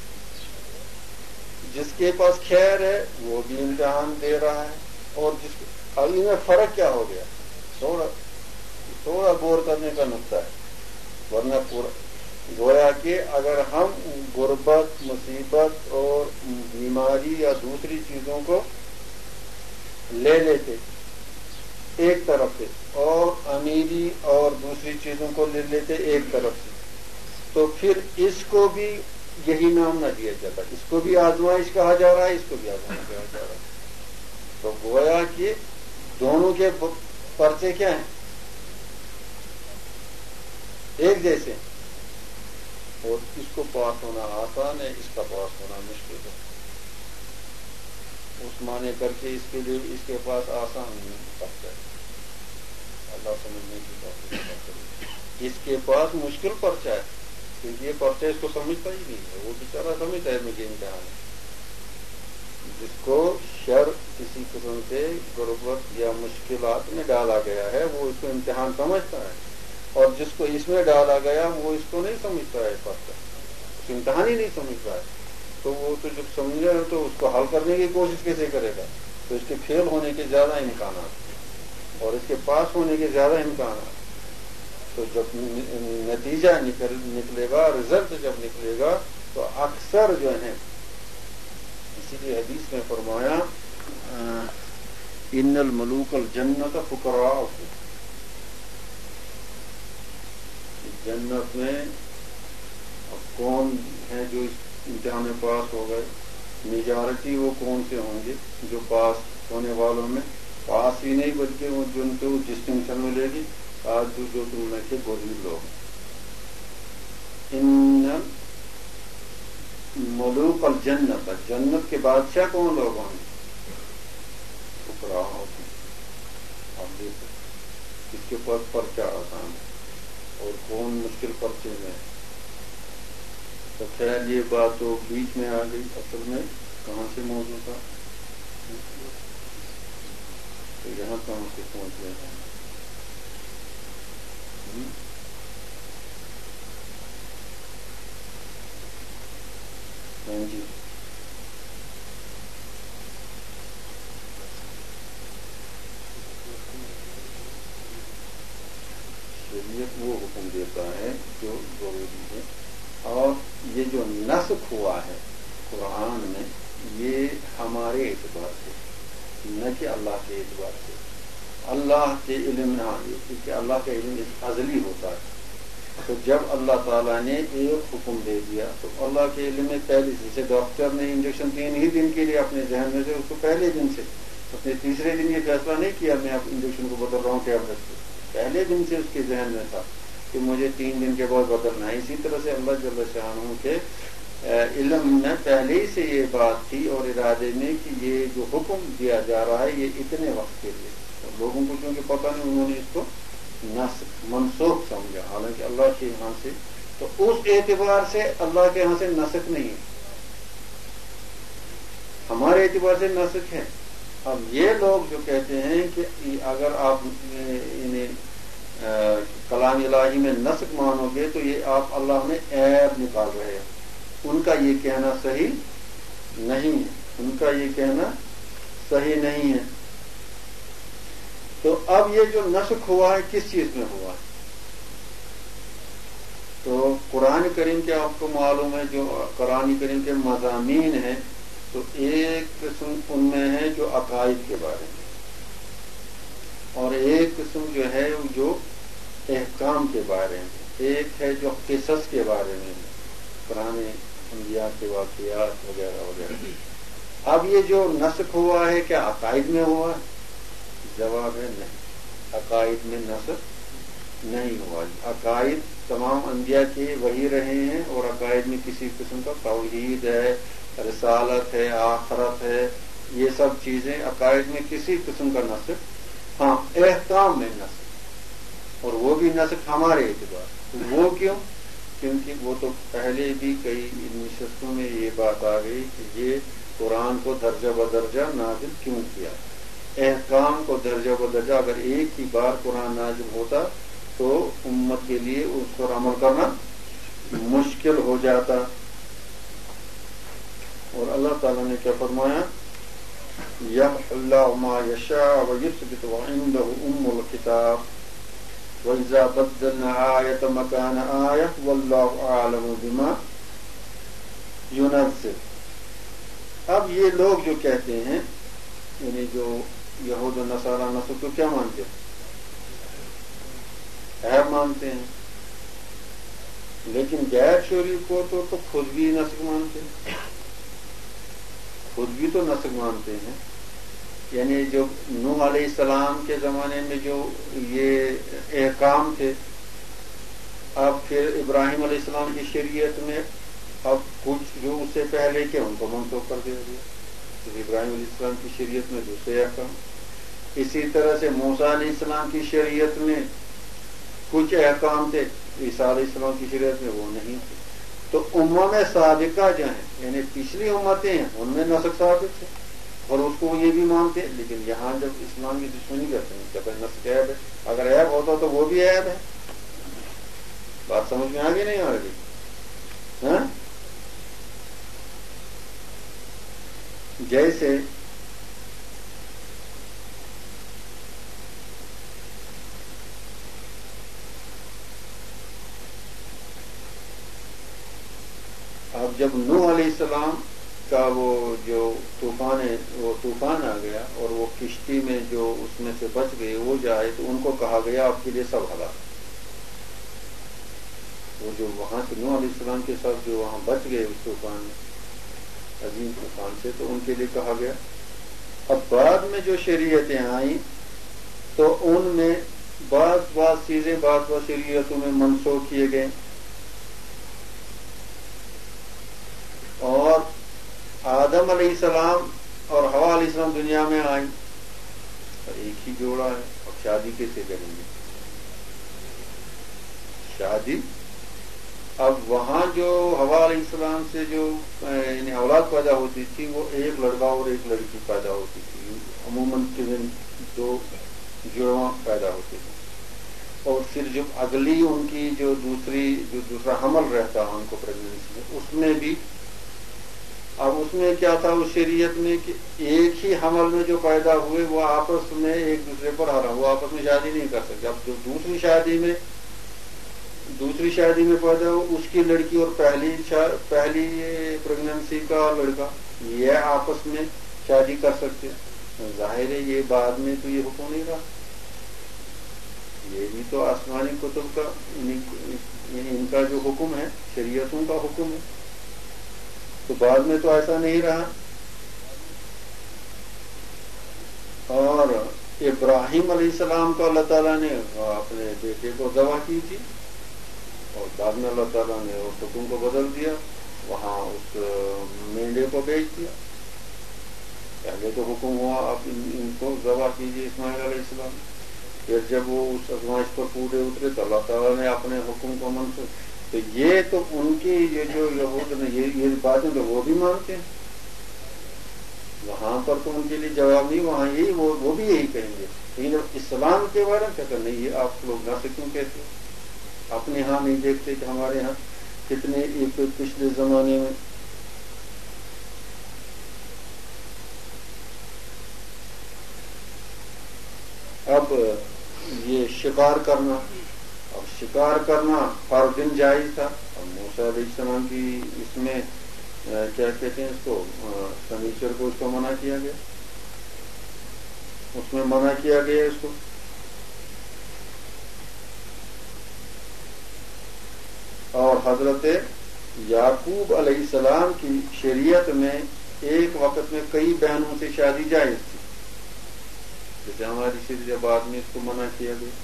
جس کے پاس خیر ہے وہ بھی امتحان دے رہا ہے، اور جس اب ان میں فرق کیا ہو گیا؟ تھوڑا تھوڑا غور کرنے کا نقطہ ہے، ورنہ پورا گویا کہ اگر ہم غربت، مصیبت اور بیماری یا دوسری چیزوں کو لے لیتے ایک طرف سے اور امیری اور دوسری چیزوں کو لے لیتے ایک طرف سے، تو پھر اس کو بھی یہی نام نہ دیا جاتا، اس کو بھی آزمائش کہا جا رہا ہے، اس کو بھی آزمائش کہا جا رہا ہے. تو گویا کہ دونوں کے پرچے کیا ہیں؟ ایک جیسے. اور اس کو پاس ہونا آسان ہے، اس کا پاس ہونا مشکل ہے. اس معنی کر کے اس کے لیے اس کے پاس آسان نہیں پڑتا ہے. اللہ سمجھنے کی بات ہے، اس کے پاس مشکل پرچہ ہے کیونکہ یہ پرچہ اس کو سمجھتا ہی نہیں ہے. وہ بیچارہ سمجھتا ہے مجھے امتحان ہے. جس کو شر کسی قسم سے غربت یا مشکلات میں ڈالا گیا ہے وہ اس کو امتحان سمجھتا ہے، اور جس کو اس میں ڈالا گیا وہ اس کو نہیں سمجھتا ہے، پرچہ اس امتحان ہی نہیں سمجھتا ہے. تو وہ تو جب سمجھے تو اس کو حل کرنے کی کوشش کیسے کرے گا؟ تو اس کے فیل ہونے کے زیادہ امکانات اور اس کے پاس ہونے کے زیادہ امکانات. تو جب نتیجہ نکل نکلے گا، رزلٹ جب نکلے گا تو اکثر جو ہے، اسی لیے حدیث میں فرمایا ان الملوک الجنت فقراء، جنت میں اب کون ہے جو اس امتحان میں پاس ہو گئے؟ میجارٹی وہ کون سے ہوں گے جو پاس ہونے والوں میں پاس ہی نہیں بلکہ وہ جن کو ڈسٹنکشن ملے گی آج جو جو تم میں کے غریب لوگ. ان ملوک الجنت، جنت کے بادشاہ کون لوگ ہوں گے؟ فقراء ہوتے ہیں. آپ دیکھو اس کے پاس پرچہ آسان ہے اور کون مشکل پرچے میں. تو خیر یہ بات تو بیچ میں آ گئی، اصل میں کہاں سے موضوع تھا؟ تو یہاں کہاں سے پہنچ گئے؟ ہاں جی، شریعت وہ حکم دیتا ہے جو ضروری ہے، اور یہ جو نسخ ہوا ہے قرآن میں یہ ہمارے اعتبار سے نہ کہ اللہ کے اعتبار سے. اللہ کے علم میں آ گئی کیونکہ اللہ کا علم ازلی ہوتا ہے. تو جب اللہ تعالیٰ نے ایک حکم دے دیا تو اللہ کے علم میں پہلے جیسے ڈاکٹر نے انجیکشن تین ہی دن کے لیے اپنے ذہن میں سے اس کو پہلے دن سے اس نے تیسرے دن یہ فیصلہ نہیں کیا میں اب انجیکشن کو بدل رہا ہوں ٹیبلٹ سے، پہلے دن سے اس کے ذہن میں تھا کہ مجھے تین دن کے بعد بدلنا ہے. اسی طرح سے اللہ جل شانہ کے علم میں پہلے ہی سے یہ بات تھی اور ارادے میں کہ یہ جو حکم دیا جا رہا ہے یہ اتنے وقت کے لیے. لوگوں کو چونکہ پتہ نہیں، انہوں نے اس کو نسخ منسوخ سمجھا، حالانکہ اللہ کے یہاں سے تو اس اعتبار سے اللہ کے یہاں سے نسخ نہیں ہے، ہمارے اعتبار سے نسخ ہے۔ اب یہ لوگ جو کہتے ہیں کہ اگر آپ انہیں کلام الہی میں نسخ مانو گے تو یہ آپ اللہ میں عیب نکال رہے ہیں، ان کا یہ کہنا صحیح نہیں ہے، ان کا یہ کہنا صحیح نہیں ہے۔ تو اب یہ جو نسخ ہوا ہے کس چیز میں ہوا ہے؟ تو قرآن کریم کے آپ کو معلوم ہے جو قرآن کریم کے مضامین ہیں تو ایک قسم ان میں ہے جو عقائد کے بارے میں، اور ایک قسم جو ہے جو احکام کے بارے میں، ایک ہے جو قصص کے بارے میں ہے، قرآن انبیاء کے واقعات وغیرہ وغیرہ۔ اب یہ جو نسخ ہوا ہے کیا عقائد میں ہوا ہے؟ جواب ہے نہیں، عقائد میں نسخ نہیں ہوا۔ عقائد تمام انبیاء کے وہی رہے ہیں، اور عقائد میں کسی قسم کا توحید ہے، رسالت ہے، آخرت ہے، یہ سب چیزیں عقائد میں کسی قسم کا نسخ، ہاں احکام میں نسخ، اور وہ بھی نسخ ہمارے اعتبار۔ وہ کیوں؟ کیونکہ وہ تو پہلے بھی کئی نشستوں میں یہ بات آ گئی کہ یہ قرآن کو درجہ بدرجہ نازل کیوں کیا۔ احکام کو درجہ بدرجہ اگر ایک ہی بار قرآن نازل ہوتا تو امت کے لیے اس پر عمل کرنا مشکل ہو جاتا۔ اور اللہ تعالیٰ نے کیا فرمایا؟ یمحو اللہ ما یشاء ویثبت وعنده ام الکتاب وَإِذَا بَدَّلْنَا آیَةً مَكَانَ آیَةٍ وَاللَّهُ أَعْلَمُ بِمَا يُنَزِّلُ۔ اب یہ لوگ جو کہتے ہیں، یعنی جو یہود و نصارہ نسخ کو کیا مانتے ہیں؟ عیب مانتے ہیں، لیکن غیر شرعی کو تو, تو خود بھی نسخ مانتے ہیں، خود بھی تو نسخ مانتے ہیں۔ یعنی جو نوح علیہ السلام کے زمانے میں جو یہ احکام تھے، اب پھر ابراہیم علیہ السلام کی شریعت میں اب کچھ جو اس سے پہلے کے ان کو منسوخ کر دیا گیا، تو ابراہیم علیہ السلام کی شریعت میں دوسرے احکام۔ اسی طرح سے موسیٰ علیہ السلام کی شریعت میں کچھ احکام تھے، عیسیٰ علیہ السلام کی شریعت میں وہ نہیں تھے۔ تو امم سابقہ جو ہیں یعنی پچھلی امتیں ہیں ان میں نسخ ثابت ہے، اور اس کو یہ بھی مانتے ہیں، لیکن یہاں جب اسلام کی دشمنی کرتے ہیں کہ نسخ عیب ہے، اگر عیب ہوتا تو وہ بھی عیب ہے۔ بات سمجھ میں آگے نہیں آ رہی؟ ہاں، جیسے اب جب نوح علیہ السلام کا وہ جو طوفان ہے وہ طوفان آ گیا اور وہ کشتی میں جو اس میں سے بچ گئے وہ جائے، تو ان کو کہا گیا آپ کے لیے سب ہلاک۔ وہ جو وہاں سے نوح علیہ السلام کے ساتھ جو وہاں بچ گئے اس طوفان میں، عظیم طوفان سے، تو ان کے لیے کہا گیا۔ اب بعد میں جو شریعتیں آئیں تو ان میں بعض بعض چیزیں بعض بعض شریعتوں میں منسوخ کیے گئے، اور آدم علیہ السلام اور حوا علیہ السلام دنیا میں آئیں اور ایک ہی جوڑا ہے، اور شادی کیسے کریں گے؟ شادی اب وہاں جو حوا علیہ السلام سے جو یعنی اولاد پیدا ہوتی تھی وہ ایک لڑکا اور ایک لڑکی پیدا ہوتی تھی، عموماً دو جڑواں پیدا ہوتے تھے، اور پھر جب اگلی ان کی جو دوسری جو دوسرا حمل رہتا ان کو پریگننسی میں، اس میں بھی اب اس میں کیا تھا اس شریعت میں کہ ایک ہی حمل میں جو پیدا ہوئے وہ آپس میں ایک دوسرے پر حرام، وہ آپس میں شادی نہیں کر سکتے۔ اب جو دوسری شادی میں دوسری شادی میں پیدا ہو اس کی لڑکی اور پہلی پہلی پریگننسی کا لڑکا یہ آپس میں شادی کر سکتے، ظاہر ہے یہ بعد میں تو یہ حکم نہیں رہا، یہ بھی تو آسمانی کتب کا ان کا جو حکم ہے شریعتوں کا حکم ہے، تو بعد میں تو ایسا نہیں رہا۔ اور ابراہیم علیہ السلام کو اللہ تعالیٰ نے اپنے بیٹے کو ذبح کی تھی، اور بعد میں اللہ تعالیٰ نے اس حکم کو بدل دیا، وہاں اس مینڈے کو بیچ دیا۔ پہلے تو حکم ہوا آپ ان, ان کو ذبح کیجیے اسماعیل علیہ السلام. پھر جب وہ اس ازمائش پر پورے اترے تو اللہ تعالیٰ نے اپنے حکم کو منسوخ. تو یہ تو ان کی یہ جو یہود نے یہ یہ باتیں تو وہ بھی مانتے ہیں. وہاں پر تو ان کے لیے جواب نہیں, وہاں یہی وہ, وہ بھی یہی کہیں گے. لیکن اسلام کے بارے میں کہتے نہیں, یہ آپ لوگ نہ کیوں کہتے اپنے یہاں نہیں دیکھتے کہ ہمارے یہاں کتنے ایک پچھلے زمانے میں اب یہ شکار کرنا, اب شکار کرنا ہر دن جائز تھا. اب موسیٰ علیہ السلام کی اس میں کیا کہتے ہیں اس کو, سنیچر کو اس کو منع کیا گیا, اس میں منع کیا گیا اس کو. اور حضرت یعقوب علیہ السلام کی شریعت میں ایک وقت میں کئی بہنوں سے شادی جائز تھی, جیسے ہماری شریعت بعد میں اس کو منع کیا گیا.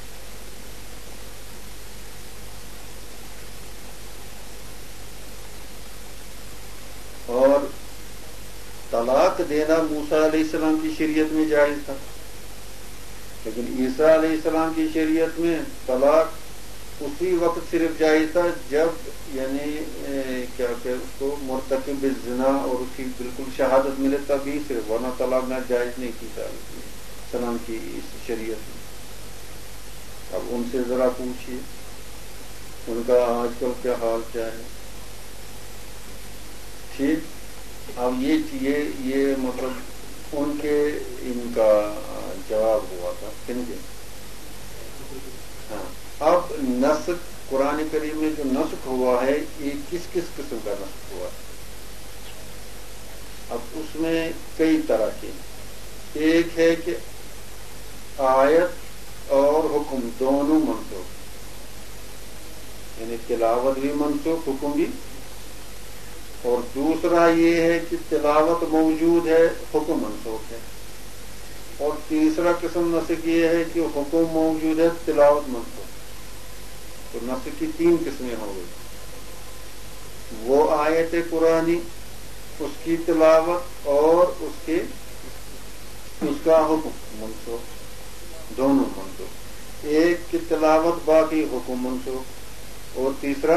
اور طلاق دینا موسیٰ علیہ السلام کی شریعت میں جائز تھا, لیکن عیسیٰ علیہ السلام کی شریعت میں طلاق اسی وقت صرف جائز تھا جب یعنی کیا کہ اس کو مرتکب الزنا اور اس کی بالکل شہادت ملے تبھی صرف, ورنہ طلاق نہ جائز نہیں کی السلام کی اس شریعت میں. اب ان سے ذرا پوچھیے ان کا آج کل کیا حال کیا ہے. ٹھیک, اب یہ یہ یہ مطلب ان کے ان کا جواب ہوا تھا کن کے. ہاں, اب نسخ قرآن کریم میں جو نسخ ہوا ہے یہ کس کس قسم کا نسخ ہوا ہے. اب اس میں کئی طرح کے, ایک ہے کہ آیت اور حکم دونوں منسوخ, یعنی تلاوت بھی منسوخ حکم بھی. اور دوسرا یہ ہے کہ تلاوت موجود ہے حکم منسوخ ہے. اور تیسرا قسم نسخ یہ ہے کہ حکم موجود ہے تلاوت منسوخ. تو نسخ کی تین قسمیں ہو گئی, وہ آیت قرآنی, اس کی تلاوت اور اس کے اس کا حکم منسوخ, دونوں منسوخ. ایک کی تلاوت باقی حکم منسوخ, اور تیسرا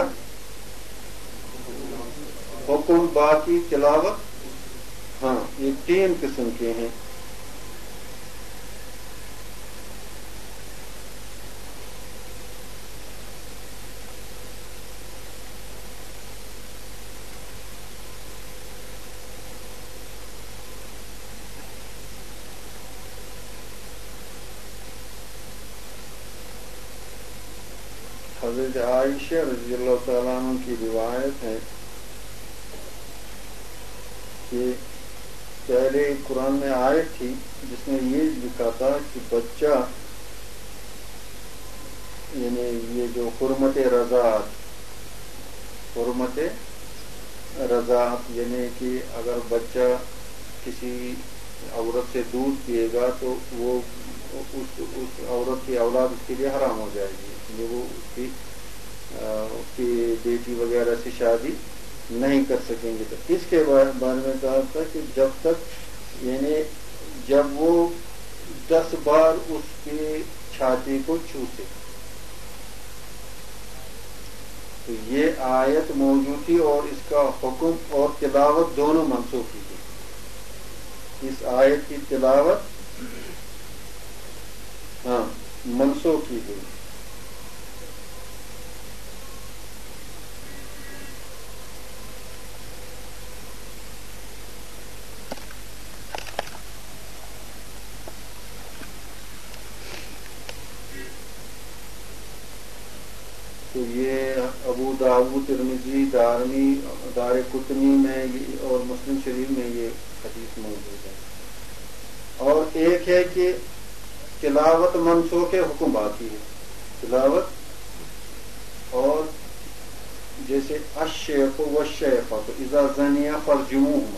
حکم باقی تلاوت. ہاں, یہ تین قسم کے ہیں. حضرت عائشہ رضی اللہ تعالیٰ عنہ کی روایت ہے کہ پہلے قرآن میں آیت تھی جس میں یہ لکھا تھا کہ بچہ یعنی یہ جو حرمت رضاعت حرمت رضاعت یعنی کہ اگر بچہ کسی عورت سے دودھ پیے گا تو وہ اس, اس عورت کی اولاد اس کے لیے حرام ہو جائے گی, وہ اس کی اس کی بیٹی وغیرہ سے شادی نہیں کر سکیں گے. تو اس کے بارے میں کہا تھا کہ جب تک یعنی جب وہ دس بار اس کی چھاتی کو چوسے. تو یہ آیت موجود تھی اور اس کا حکم اور تلاوت دونوں منسوخ کی تھی. اس آیت کی تلاوت ہاں منسوخ کی گئی. تو یہ ابو داؤد ترمذی دارمی دار قطنی میں اور مسلم شریف میں یہ حدیث موجود ہے. اور ایک ہے کہ تلاوت منسوخ ہے حکم باقی ہے. تلاوت اور جیسے الشیخ والشیخہ تو اذا زنیا فرجموہما,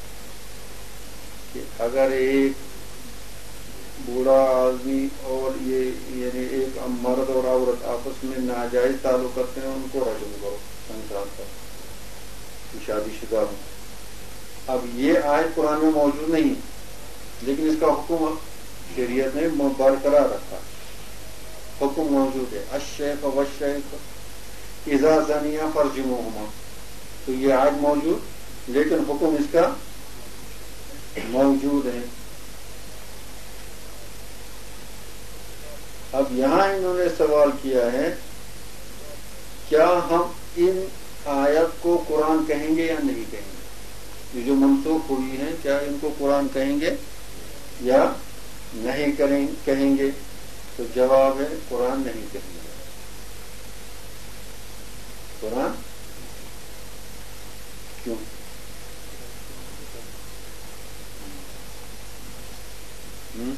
کہ اگر ایک بوڑھا آدمی اور یہ یعنی ایک مرد اور عورت آپس میں ناجائز تعلق کرتے ہیں ان کو رجم کرو, سنسار کرو, شادی شدہ ہوں. اب یہ آیت قرآن میں موجود نہیں لیکن اس کا حکم شریعت نے برقرار رکھا، حکم موجود ہے الشیخ والشیخ اذا زنیا فرجموہما، تو یہ آیت موجود لیکن حکم اس کا موجود ہے۔ اب یہاں انہوں نے سوال کیا ہے کیا ہم ان آیت کو قرآن کہیں گے یا نہیں کہیں گے؟ یہ جو منسوخ ہوئی ہیں کیا ان کو قرآن کہیں گے یا نہیں کریں کہیں گے؟ تو جواب ہے قرآن نہیں کہیں گے۔ قرآن کیوں؟ ہوں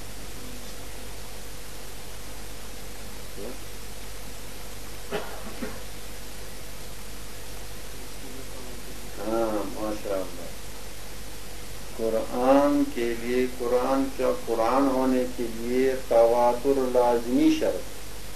ہاں ماشاء اللہ، قرآن کے لیے قرآن کا قرآن ہونے کے لیے تواتر لازمی شرط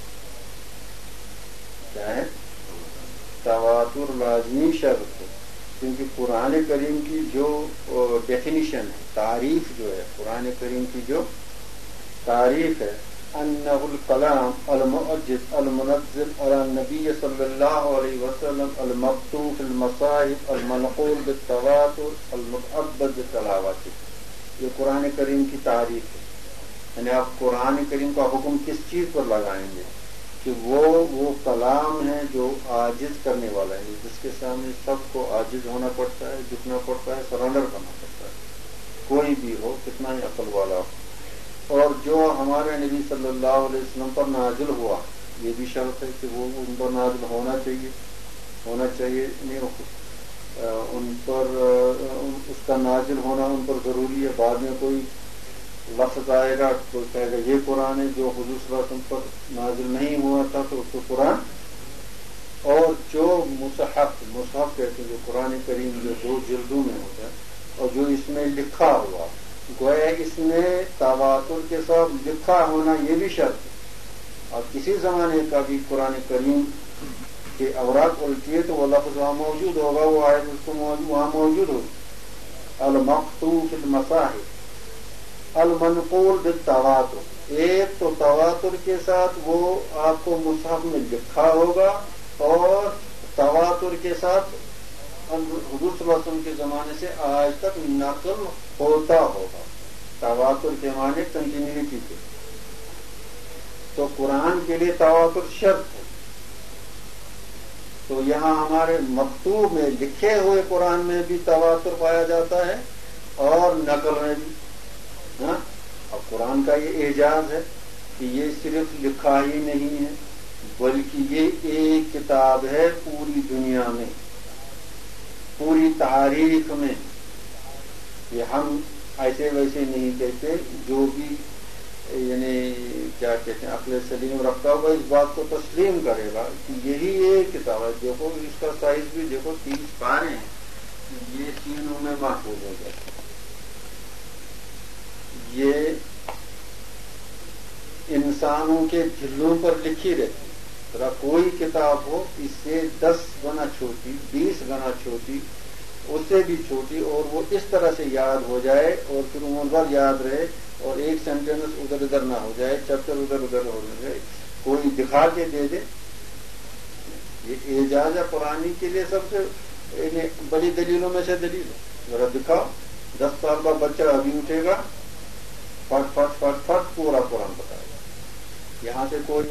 کیا ہے؟ تواتر لازمی شرط ہے، کیونکہ قرآن کریم کی جو ڈیفینیشن ہے، تعریف جو ہے قرآن کریم کی جو تعریف ہے انہ الکلام المعجز المنزل علی النبی صلی اللہ علیہ وسلم المکتوب فی المصاحف المنقول بالتواتر المتعبد بالتلاوت، یہ قرآن کریم کی تعریف ہے۔ یعنی آپ قرآن کریم کا حکم کس چیز پر لگائیں گے کہ وہ وہ کلام ہے جو عاجز کرنے والا ہے، جس کے سامنے سب کو عاجز ہونا پڑتا ہے، جھکنا پڑتا ہے، سرنڈر کرنا پڑتا ہے، کوئی بھی ہو کتنا ہی عقل والا ہو۔ اور جو ہمارے نبی صلی اللہ علیہ وسلم پر نازل ہوا یہ بھی شرط ہے کہ وہ ان پر نازل ہونا چاہیے ہونا چاہیے نہیں ان پر اس کا نازل ہونا ان پر ضروری ہے۔ بعد میں کوئی لفظ آئے گا کوئی کہے گا یہ قرآن ہے جو حضور صلی اللہ علیہ وسلم پر نازل نہیں ہوا تھا تو اس کو قرآن، اور جو مصحف مصحف کہتے ہیں جو قرآن کریم جو دو جلدوں میں ہوتا ہے اور جو اس میں لکھا ہوا، گویا اس میں تواتر کے ساتھ لکھا ہونا یہ بھی شرط ہے۔ اور کسی زمانے کا بھی قرآن کریم کے اوراق الٹیے تو وہ لفظ وہاں موجود ہوگا، وہ آیت اس کو وہاں موجود ہوگی۔ المکتوب فی المصاحف المنقول بالتواتر، ایک تو تواتر کے ساتھ وہ آپ کو مصحف میں لکھا ہوگا اور تواتر کے ساتھ حضور صلی اللہ علیہ وسلم کے زمانے سے آج تک نقل ہوتا ہوگا۔ تواتر کے معنی کنٹینیوٹی کے، تو قرآن کے لیے تواتر شرط ہے۔ تو یہاں ہمارے مکتوب میں لکھے ہوئے قرآن میں بھی تواتر پایا جاتا ہے اور نقل میں بھی۔ ہاں اب قرآن کا یہ اعجاز ہے کہ یہ صرف لکھا ہی نہیں ہے بلکہ یہ ایک کتاب ہے پوری دنیا میں، پوری تاریخ میں۔ یہ ہم ایسے ویسے نہیں کہتے، جو بھی یعنی کیا کہتے ہیں عقل سلیم رکھتا ہوگا اس بات کو تسلیم کرے گا کہ یہی ایک کتاب ہے۔ دیکھو اس کا سائز بھی دیکھو تیس پارے ہیں، یہ تینوں میں محفوظ ہو جاتا ہے۔ یہ انسانوں کے دلوں پر لکھی رہتی، ذرا کوئی کتاب ہو اس سے دس گنا چھوٹی، بیس گنا چھوٹی، اس سے بھی چھوٹی، اور وہ اس طرح سے یاد ہو جائے اور پھر عمر بھر یاد رہے اور ایک سینٹینس ادھر ادھر نہ ہو جائے، چیپٹر ادھر ادھر ہو جائے، کوئی دکھا کے دے دے۔ یہ اعجاز ہے قرآن کے لیے سب سے بڑی دلیلوں میں سے دلیل ہے۔ ذرا دکھاؤ، دس سال کا بچہ ابھی اٹھے گا، فٹ فٹ فٹ فٹ پورا قرآن بتائے گا۔ یہاں سے کوئی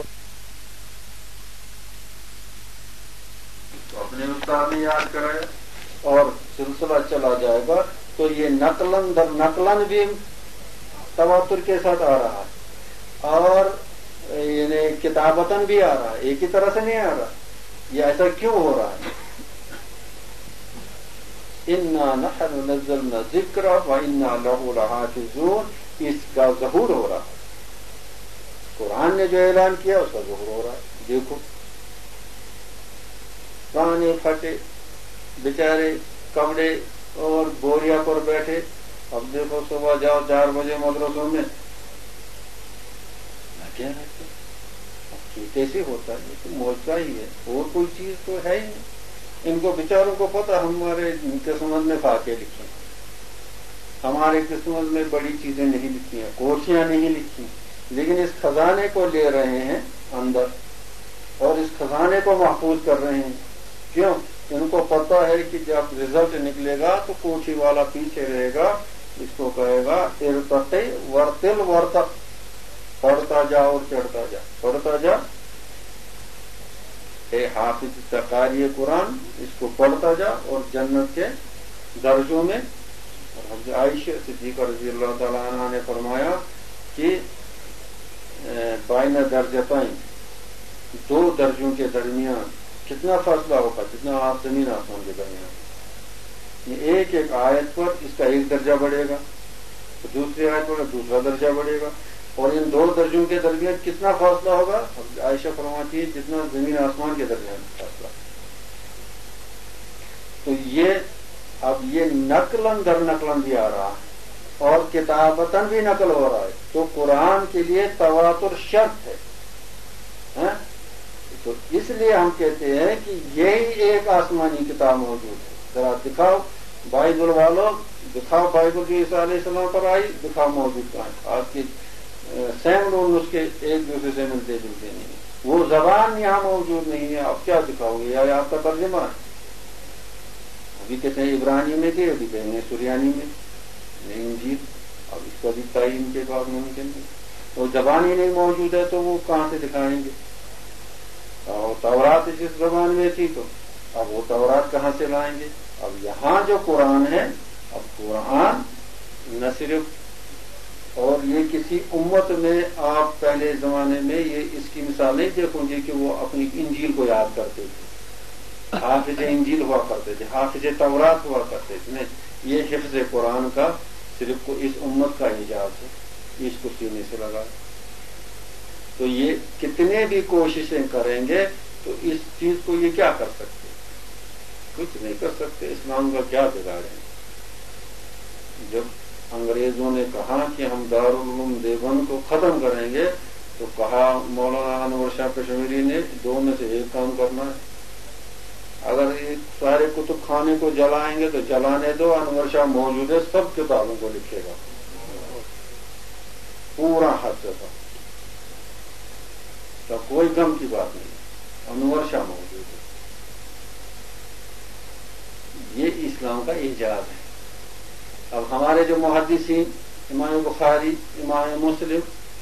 تو اپنے استاد نے یاد کرایا اور سلسلہ چلا جائے گا، تو یہ نقلن در نقلن بھی تواتر کے ساتھ آ رہا ہے اور یعنی کتابتاً بھی آ رہا ہے، ایک ہی طرح سے نہیں آ رہا۔ یہ ایسا کیوں ہو رہا ہے؟ انا نحن نزلنا الذکر وانا لہ لحافظون، اس کا ظہور ہو رہا ہے۔ قرآن نے جو اعلان کیا اس کا ظہور ہو رہا ہے۔ دیکھو کانے پھٹے بیچارے کمرے اور بوریا پر بیٹھے، اب دیکھو صبح جاؤ چار بجے مدرسوں میں کیا رہتے، کیسے ہوتا ہے؟ یہ تو موجودہ ہی ہے، اور کوئی چیز تو ہے ہی نہیں۔ ان کو بیچاروں کو پتا ہمارے قسمت میں فاتحے لکھے، ہمارے قسمت میں بڑی چیزیں نہیں لکھی ہیں، کوشیاں نہیں لکھی، لیکن اس خزانے کو لے رہے ہیں اندر اور اس خزانے کو محفوظ کر رہے ہیں. کیوں؟ ان کو پتا ہے کہ جب رزلٹ نکلے گا تو کوچی والا پیچھے رہے گا، اس کو کہے گا ارتقی ورتل ورتق، پڑھتا جا اور چڑھتا جا، پڑھتا جا. اے حافظ قاری قرآن، اس کو پڑھتا جا اور جنت کے درجوں میں. اور حضرت عائشہ صدیقہ رضی اللہ تعالیٰ عنہ نے فرمایا کہ بین درجتین، دو درجوں کے درمیان کتنا فاصلہ ہوگا، جتنا زمین آسمان کے درمیان. یہ ایک ایک آیت پر اس کا ایک درجہ بڑھے گا، دوسری آیت پر دوسرا درجہ بڑھے گا، اور ان دو درجوں کے درمیان کتنا فاصلہ ہوگا؟ عائشہ فرماتی ہے جتنا زمین آسمان کے درمیان فاصلہ. تو یہ اب یہ نقلن در نقلن بھی آ رہا ہے اور کتابتاً بھی نقل ہو رہا ہے، تو قرآن کے لیے تواتر شرط ہے. تو اس لیے ہم کہتے ہیں کہ یہی ایک آسمانی کتاب موجود ہے. ذرا دکھاؤ بائبل والوں، دکھاؤ بائبل جو عیسیٰ علیہ السلام پر آئی، دکھاؤ موجود کہاں ہے. آپ کی سینکڑوں نسخے ایک دوسرے سے ملتے جلتے نہیں ہیں، وہ زبان یہاں موجود نہیں ہے، آپ کیا دکھاؤ گے؟ یا آپ کا ترجمہ ہے. ابھی کہتے ہیں عبرانی میں تھے، ابھی کہیں گے سریانی میں نہیں انجیل. اب اس کا بھی تعین کے بعد ممکن ہے. وہ زبان ہی نہیں موجود ہے تو وہ کہاں سے دکھائیں گے؟ اور تورات جس زبان میں تھی تو اب وہ تورات کہاں سے لائیں گے؟ اب یہاں جو قرآن ہے، اب قرآن نہ صرف، اور یہ کسی امت میں آپ پہلے زمانے میں یہ اس کی مثال نہیں دیکھوں گے کہ وہ اپنی انجیل کو یاد کرتے تھے، حافظ انجیل ہوا کرتے تھے، حافظ تورات ہوا کرتے تھے. نہیں، یہ حفظ قرآن کا صرف کو اس امت کا اعجاز ہے، اس کو سینے سے لگا. تو یہ کتنے بھی کوششیں کریں گے تو اس چیز کو یہ کیا کر سکتے؟ کچھ نہیں کر سکتے. اسلام کا کیا بگاڑیں؟ جب انگریزوں نے کہا کہ ہم دارالعلوم دیوبند کو ختم کریں گے تو کہا مولانا انور شاہ کشمیری نے دو میں سے ایک کام کرنا ہے. اگر یہ سارے کتب خانے کو جلائیں گے تو جلانے دو، انور شاہ موجود ہے، سب کتابوں کو لکھے گا پورا حد سے. تو کوئی غم کی بات نہیں، انور شاہ موجود ہے. یہ اسلام کا اعجاز ہے. اب ہمارے جو محدثین، امام بخاری، امام مسلم،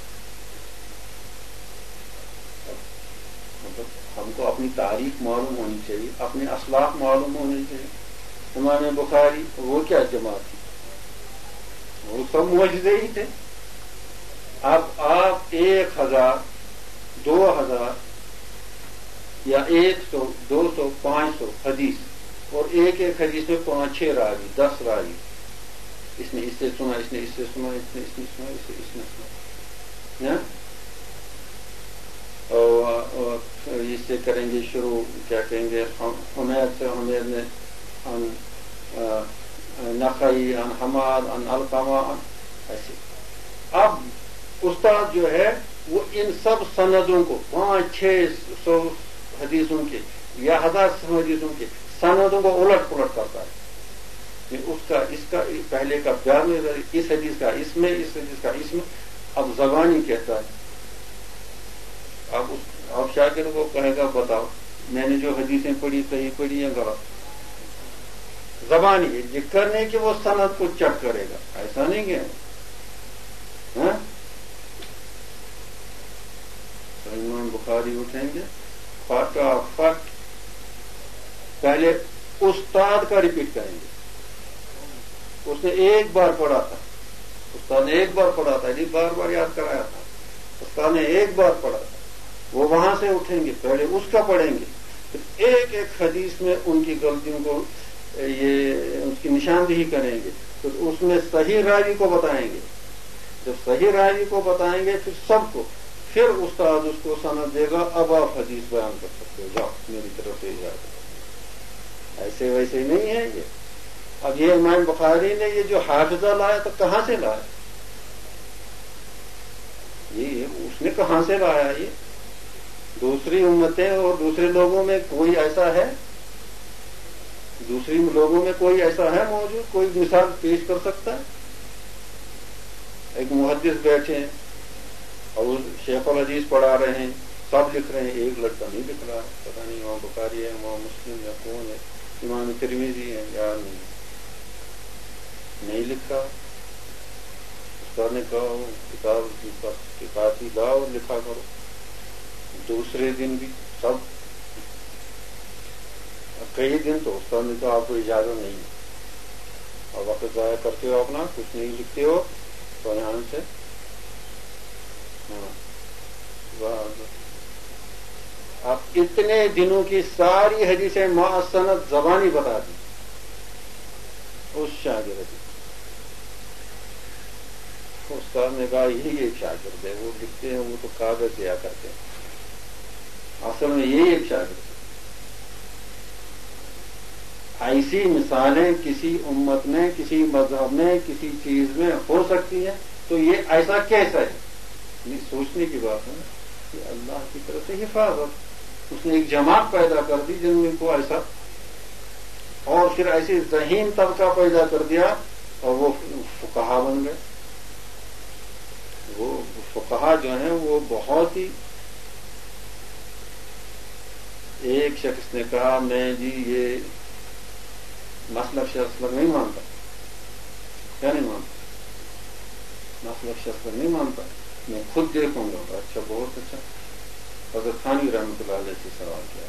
ہم کو اپنی تاریخ معلوم ہونی چاہیے، اپنے اسلاف معلوم ہونے چاہیے. امام بخاری وہ کیا جماعت تھی؟ وہ سب معجزے ہی تھے. اب آپ ایک ہزار، دو ہزار یا ایک سو، دو سو، پانچ سو حدیث، اور ایک ایک حدیث میں پانچ چھ راوی، دس راوی، اس نے اس سے سنا، اس نے اس سے سنا، اس نے اس نے سنا، اس سے اس نے سنا. اور اس سے کریں گے شروع، کیا کہیں گے، حمید سے، حمید نے ان نخعی، ان حماد، ان علقمہ، ایسے. اب استاد جو ہے وہ ان سب سندوں کو، پانچ چھ سو حدیثوں کے یا ہزار حدیثوں کے سندوں کو الٹ پلٹ کرتا ہے. اس کا اس کا پہلے کا بیان میں، اس حدیث کا اس میں، اس حدیث کا اس میں. اب زبانی کہتا ہے. اب اب شاگرد کو کہے گا بتاؤ میں نے جو حدیثیں پڑھی صحیح پڑھی یا غلط. زبانی ہے، یہ کرنے کہ وہ سند کو چیک کرے گا، ایسا نہیں کہ امام بخاری اٹھیں گے فٹافٹ پہلے استاد کا ریپیٹ کریں گے. اس نے ایک بار پڑھا تھا، استاد نے ایک بار پڑھا تھا، نہیں بار بار یاد کرایا تھا. استاد نے ایک بار پڑھا تھا، وہ وہاں سے اٹھیں گے، پہلے اس کا پڑھیں گے، پھر ایک ایک حدیث میں ان کی غلطیوں کو یہ اس کی نشاندہی کریں گے، پھر اس میں صحیح راوی کو بتائیں گے. جب صحیح راوی کو بتائیں گے پھر سب کو، پھر استاد اس کو سند دے گا، اب آپ حدیث بیان کر سکتے ہو، جاؤ میری طرف سے جاؤ. ایسے ویسے نہیں ہے یہ. اب یہ امام بخاری نے یہ جو حافظہ لایا تو کہاں سے لایا؟ یہ اس نے کہاں سے لایا؟ یہ دوسری امتیں اور دوسرے لوگوں میں کوئی ایسا ہے دوسری لوگوں میں کوئی ایسا ہے موجود، کوئی مثال پیش کر سکتا ہے؟ ایک محدث بیٹھے ہیں اور شیخ الحدیث پڑھا رہے ہیں، سب لکھ رہے ہیں، ایک لڑکا نہیں لکھ رہا، پتہ نہیں وہاں بخاری ہے، وہاں مسلم یا کون ہے، امام ترمذی ہے یا نہیں نہیں لکھ رہا۔ استاد نے کہا کتاب کتاب ہی لاؤ اور لکھا کرو۔ دوسرے دن بھی سب کئی دن تو استاد نے کہا آپ کو اجازت نہیں ہے اور وقت ضائع کرتے ہو اپنا، کچھ نہیں لکھتے ہو تو یہاں سے آپ اتنے دنوں کی ساری حدیثیں مع سند زبانی بتا دی اس شاگرد۔ استاد نے کہا یہی ایک شاگرد ہے، وہ لکھتے ہیں وہ تو کاغذ دیا کرتے ہیں، اصل میں یہی ایک شاگرد ہے۔ ایسی مثالیں کسی امت میں، کسی مذہب میں، کسی چیز میں ہو سکتی ہیں تو یہ ایسا کیسا ہے؟ یہ سوچنے کی بات ہے کہ اللہ کی طرف سے حفاظت، اس نے ایک جماعت پیدا کر دی جن میں کو ایسا، اور پھر ایسی ذہین طبقہ پیدا کر دیا اور وہ فقہا بن گئے۔ وہ فقہا جو ہیں وہ بہت ہی، ایک شخص نے کہا میں جی یہ مسلک شخص نہیں مانتا، کیا نہیں مانتا؟ مسلک شخص نہیں مانتا، میں خود دیکھوں گا۔ اچھا بہت اچھا۔ حضرت تھانوی رحمۃ اللہ علیہ سے سوال کیا،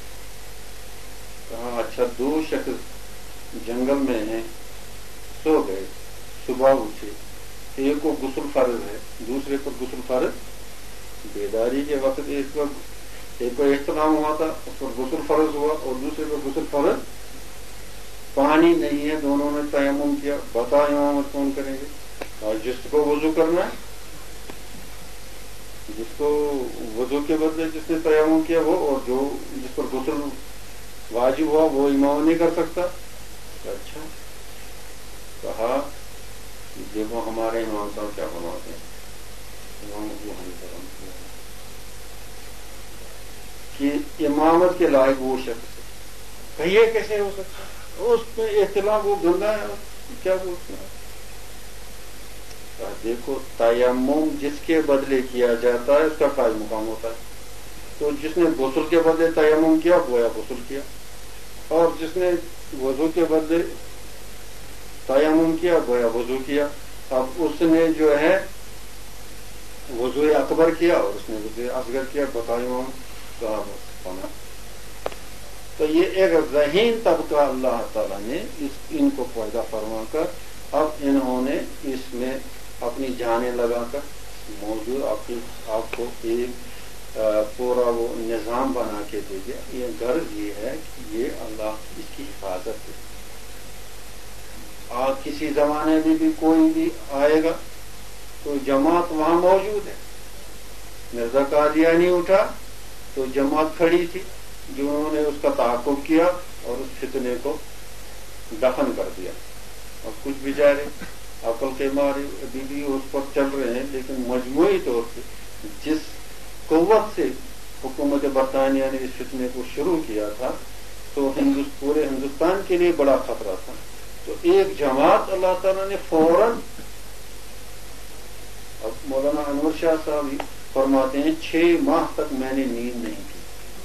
کہا اچھا دو شخص جنگل میں ہیں، سو گئے، صبح اٹھے، ایک کو غسل فرض ہے، دوسرے کو غسل فرض بیداری کے وقت، ایک کو ایک کو احترام ہوا تھا اس پر غسل فرض ہوا اور دوسرے کو غسل فرض، پانی نہیں ہے، دونوں نے تیمم کیا، بتا امامت کون کریں گے؟ اور جس کو وضو کرنا ہے، جس کو وضو کے بدلے جس نے تیمم کیا وہ، اور جو جس پر غسل واجب ہوا وہ امام نہیں کر سکتا۔ اچھا، کہا دیکھو ہمارے امام صاحب کیا فرماتے ہیں، امام ابو حنیفہ رحمۃ اللہ کہ امامت کے لائق وہ شخص ہے۔ کہیے کیسے ہو سکتا ہے؟ اس میں اختلاف، وہ گندا ہے، کیا بولتے ہیں؟ دیکھو تیمم جس کے بدلے کیا جاتا ہے اس کا قائم مقام ہوتا ہے، تو جس نے غسل کے بدلے تیمم کیا گویا غسل کیا، اور جس نے وضو کے بدلے تیمم کیا گویا وضو کیا۔ اب اس نے جو ہے وضو اکبر کیا اور اس نے وضو اصغر کیا، بتائیے کہاں؟ تو یہ ایک ذہین طبقہ اللہ تعالیٰ نے اس ان کو پیدا فرما کر اب انہوں نے اس میں اپنی جانیں لگا کر موجود آپ کی آپ کو ایک پورا وہ نظام بنا کے دے دیا۔ یہ غرض یہ ہے کہ یہ اللہ اس کی حفاظت ہے۔ آج کسی زمانے میں بھی کوئی بھی آئے گا تو جماعت وہاں موجود ہے۔ مرزا قادیانی اٹھا تو جماعت کھڑی تھی جنہوں نے اس کا تعاقب کیا اور اس فتنے کو دفن کر دیا، اور کچھ بیچارے عقل کے مارے ابھی بھی اس پر چل رہے ہیں، لیکن مجموعی طور سے جس قوت سے حکومت برطانیہ نے اس فتنے کو شروع کیا تھا تو پورے ہندوستان کے لیے بڑا خطرہ تھا۔ تو ایک جماعت اللہ تعالیٰ نے فوراً، اب مولانا انور شاہ صاحب فرماتے ہیں چھ ماہ تک میں نے نیند نہیں کی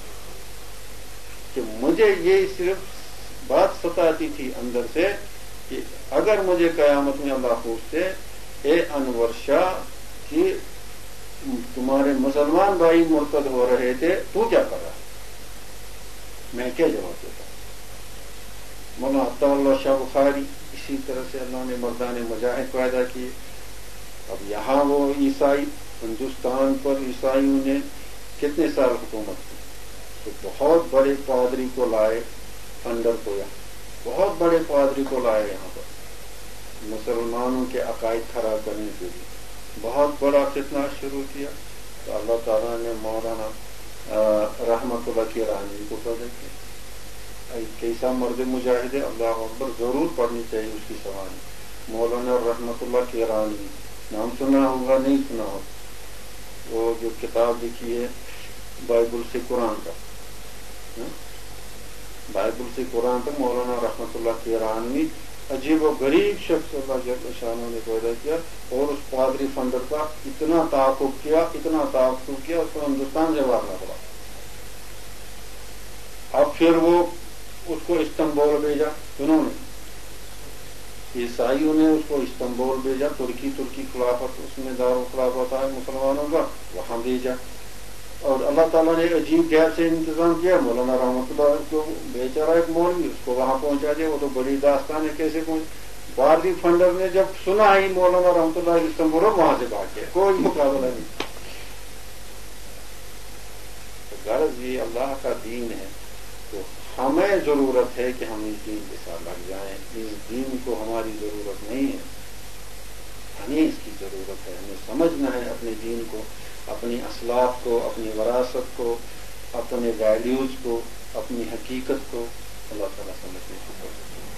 کہ مجھے یہ صرف بات ستاتی تھی اندر سے کہ اگر مجھے قیامت میں اللہ پوچھتے اے انور شاہ کہ تمہارے مسلمان بھائی مرتد ہو رہے تھے تو کیا کر رہا، میں کیا جواب دیتا؟ مولانا عطا اللہ شاہ بخاری اسی طرح سے اللہ نے مردان مجاہد پیدا کیے۔ اب یہاں وہ عیسائی، ہندوستان پر عیسائیوں نے کتنے سال حکومت کی، تو بہت بڑے پادری کو لائے انڈر کو، یہاں بہت بڑے پادری کو لائے یہاں پر مسلمانوں کے عقائد خراب کرنے کے لیے، بہت بڑا فتنہ شروع کیا۔ تو اللہ تعالیٰ نے مولانا رحمت اللہ کی رانی کو پیدا کیا۔ کیسا مرد مجاہد ہے، اللہ اکبر، ضرور پڑھنی چاہیے اس کی سوانی۔ مولانا رحمت اللہ کی رانی، نام سنا ہوگا نہیں سنا ہوگا، وہ جو کتاب لکھی ہے بائبل سے قرآن کا، بائبل سے قرآن تک مولانا رحمت اللہ کیرانوی عجیب و غریب شخص اللہ جل شانہ نے پیدا کیا اور اس پادری فنڈر کا اتنا تعاقب کیا اتنا تعاقب کیا اس کو ہندوستان سے مارنا پڑا. اب پھر وہ اس کو استنبول بھیجا. انہوں نے عیسائیوں نے اس کو استنبول بھیجا. ترکی ترکی خلافت اس میں دارالخلافت آئے مسلمانوں کا, وہاں بھیجا. اور اللہ تعالیٰ نے عجیب غیر سے انتظام کیا. مولانا رحمۃ اللہ کو بیچارہ ایک مولوی اس کو وہاں پہنچا دیا. وہ تو بڑی داستان ہے کیسے پہنچ. بارڈی فنڈر نے جب سنا ہی مولانا رحمۃ اللہ استنبول وہاں سے بھاگ گیا. کوئی مقابلہ نہیں. غرض یہ اللہ کا دین ہے تو ہمیں ضرورت ہے کہ ہم اس دین کے ساتھ لگ جائیں. اس دین کو ہماری ضرورت نہیں ہے, ہمیں اس کی ضرورت ہے. ہمیں سمجھنا ہے اپنے دین کو, اپنی اسلاف کو, اپنی وراثت کو, اپنے ویلیوز کو, اپنی حقیقت کو. اللہ تعالیٰ سمجھنے کی کوشش کریں.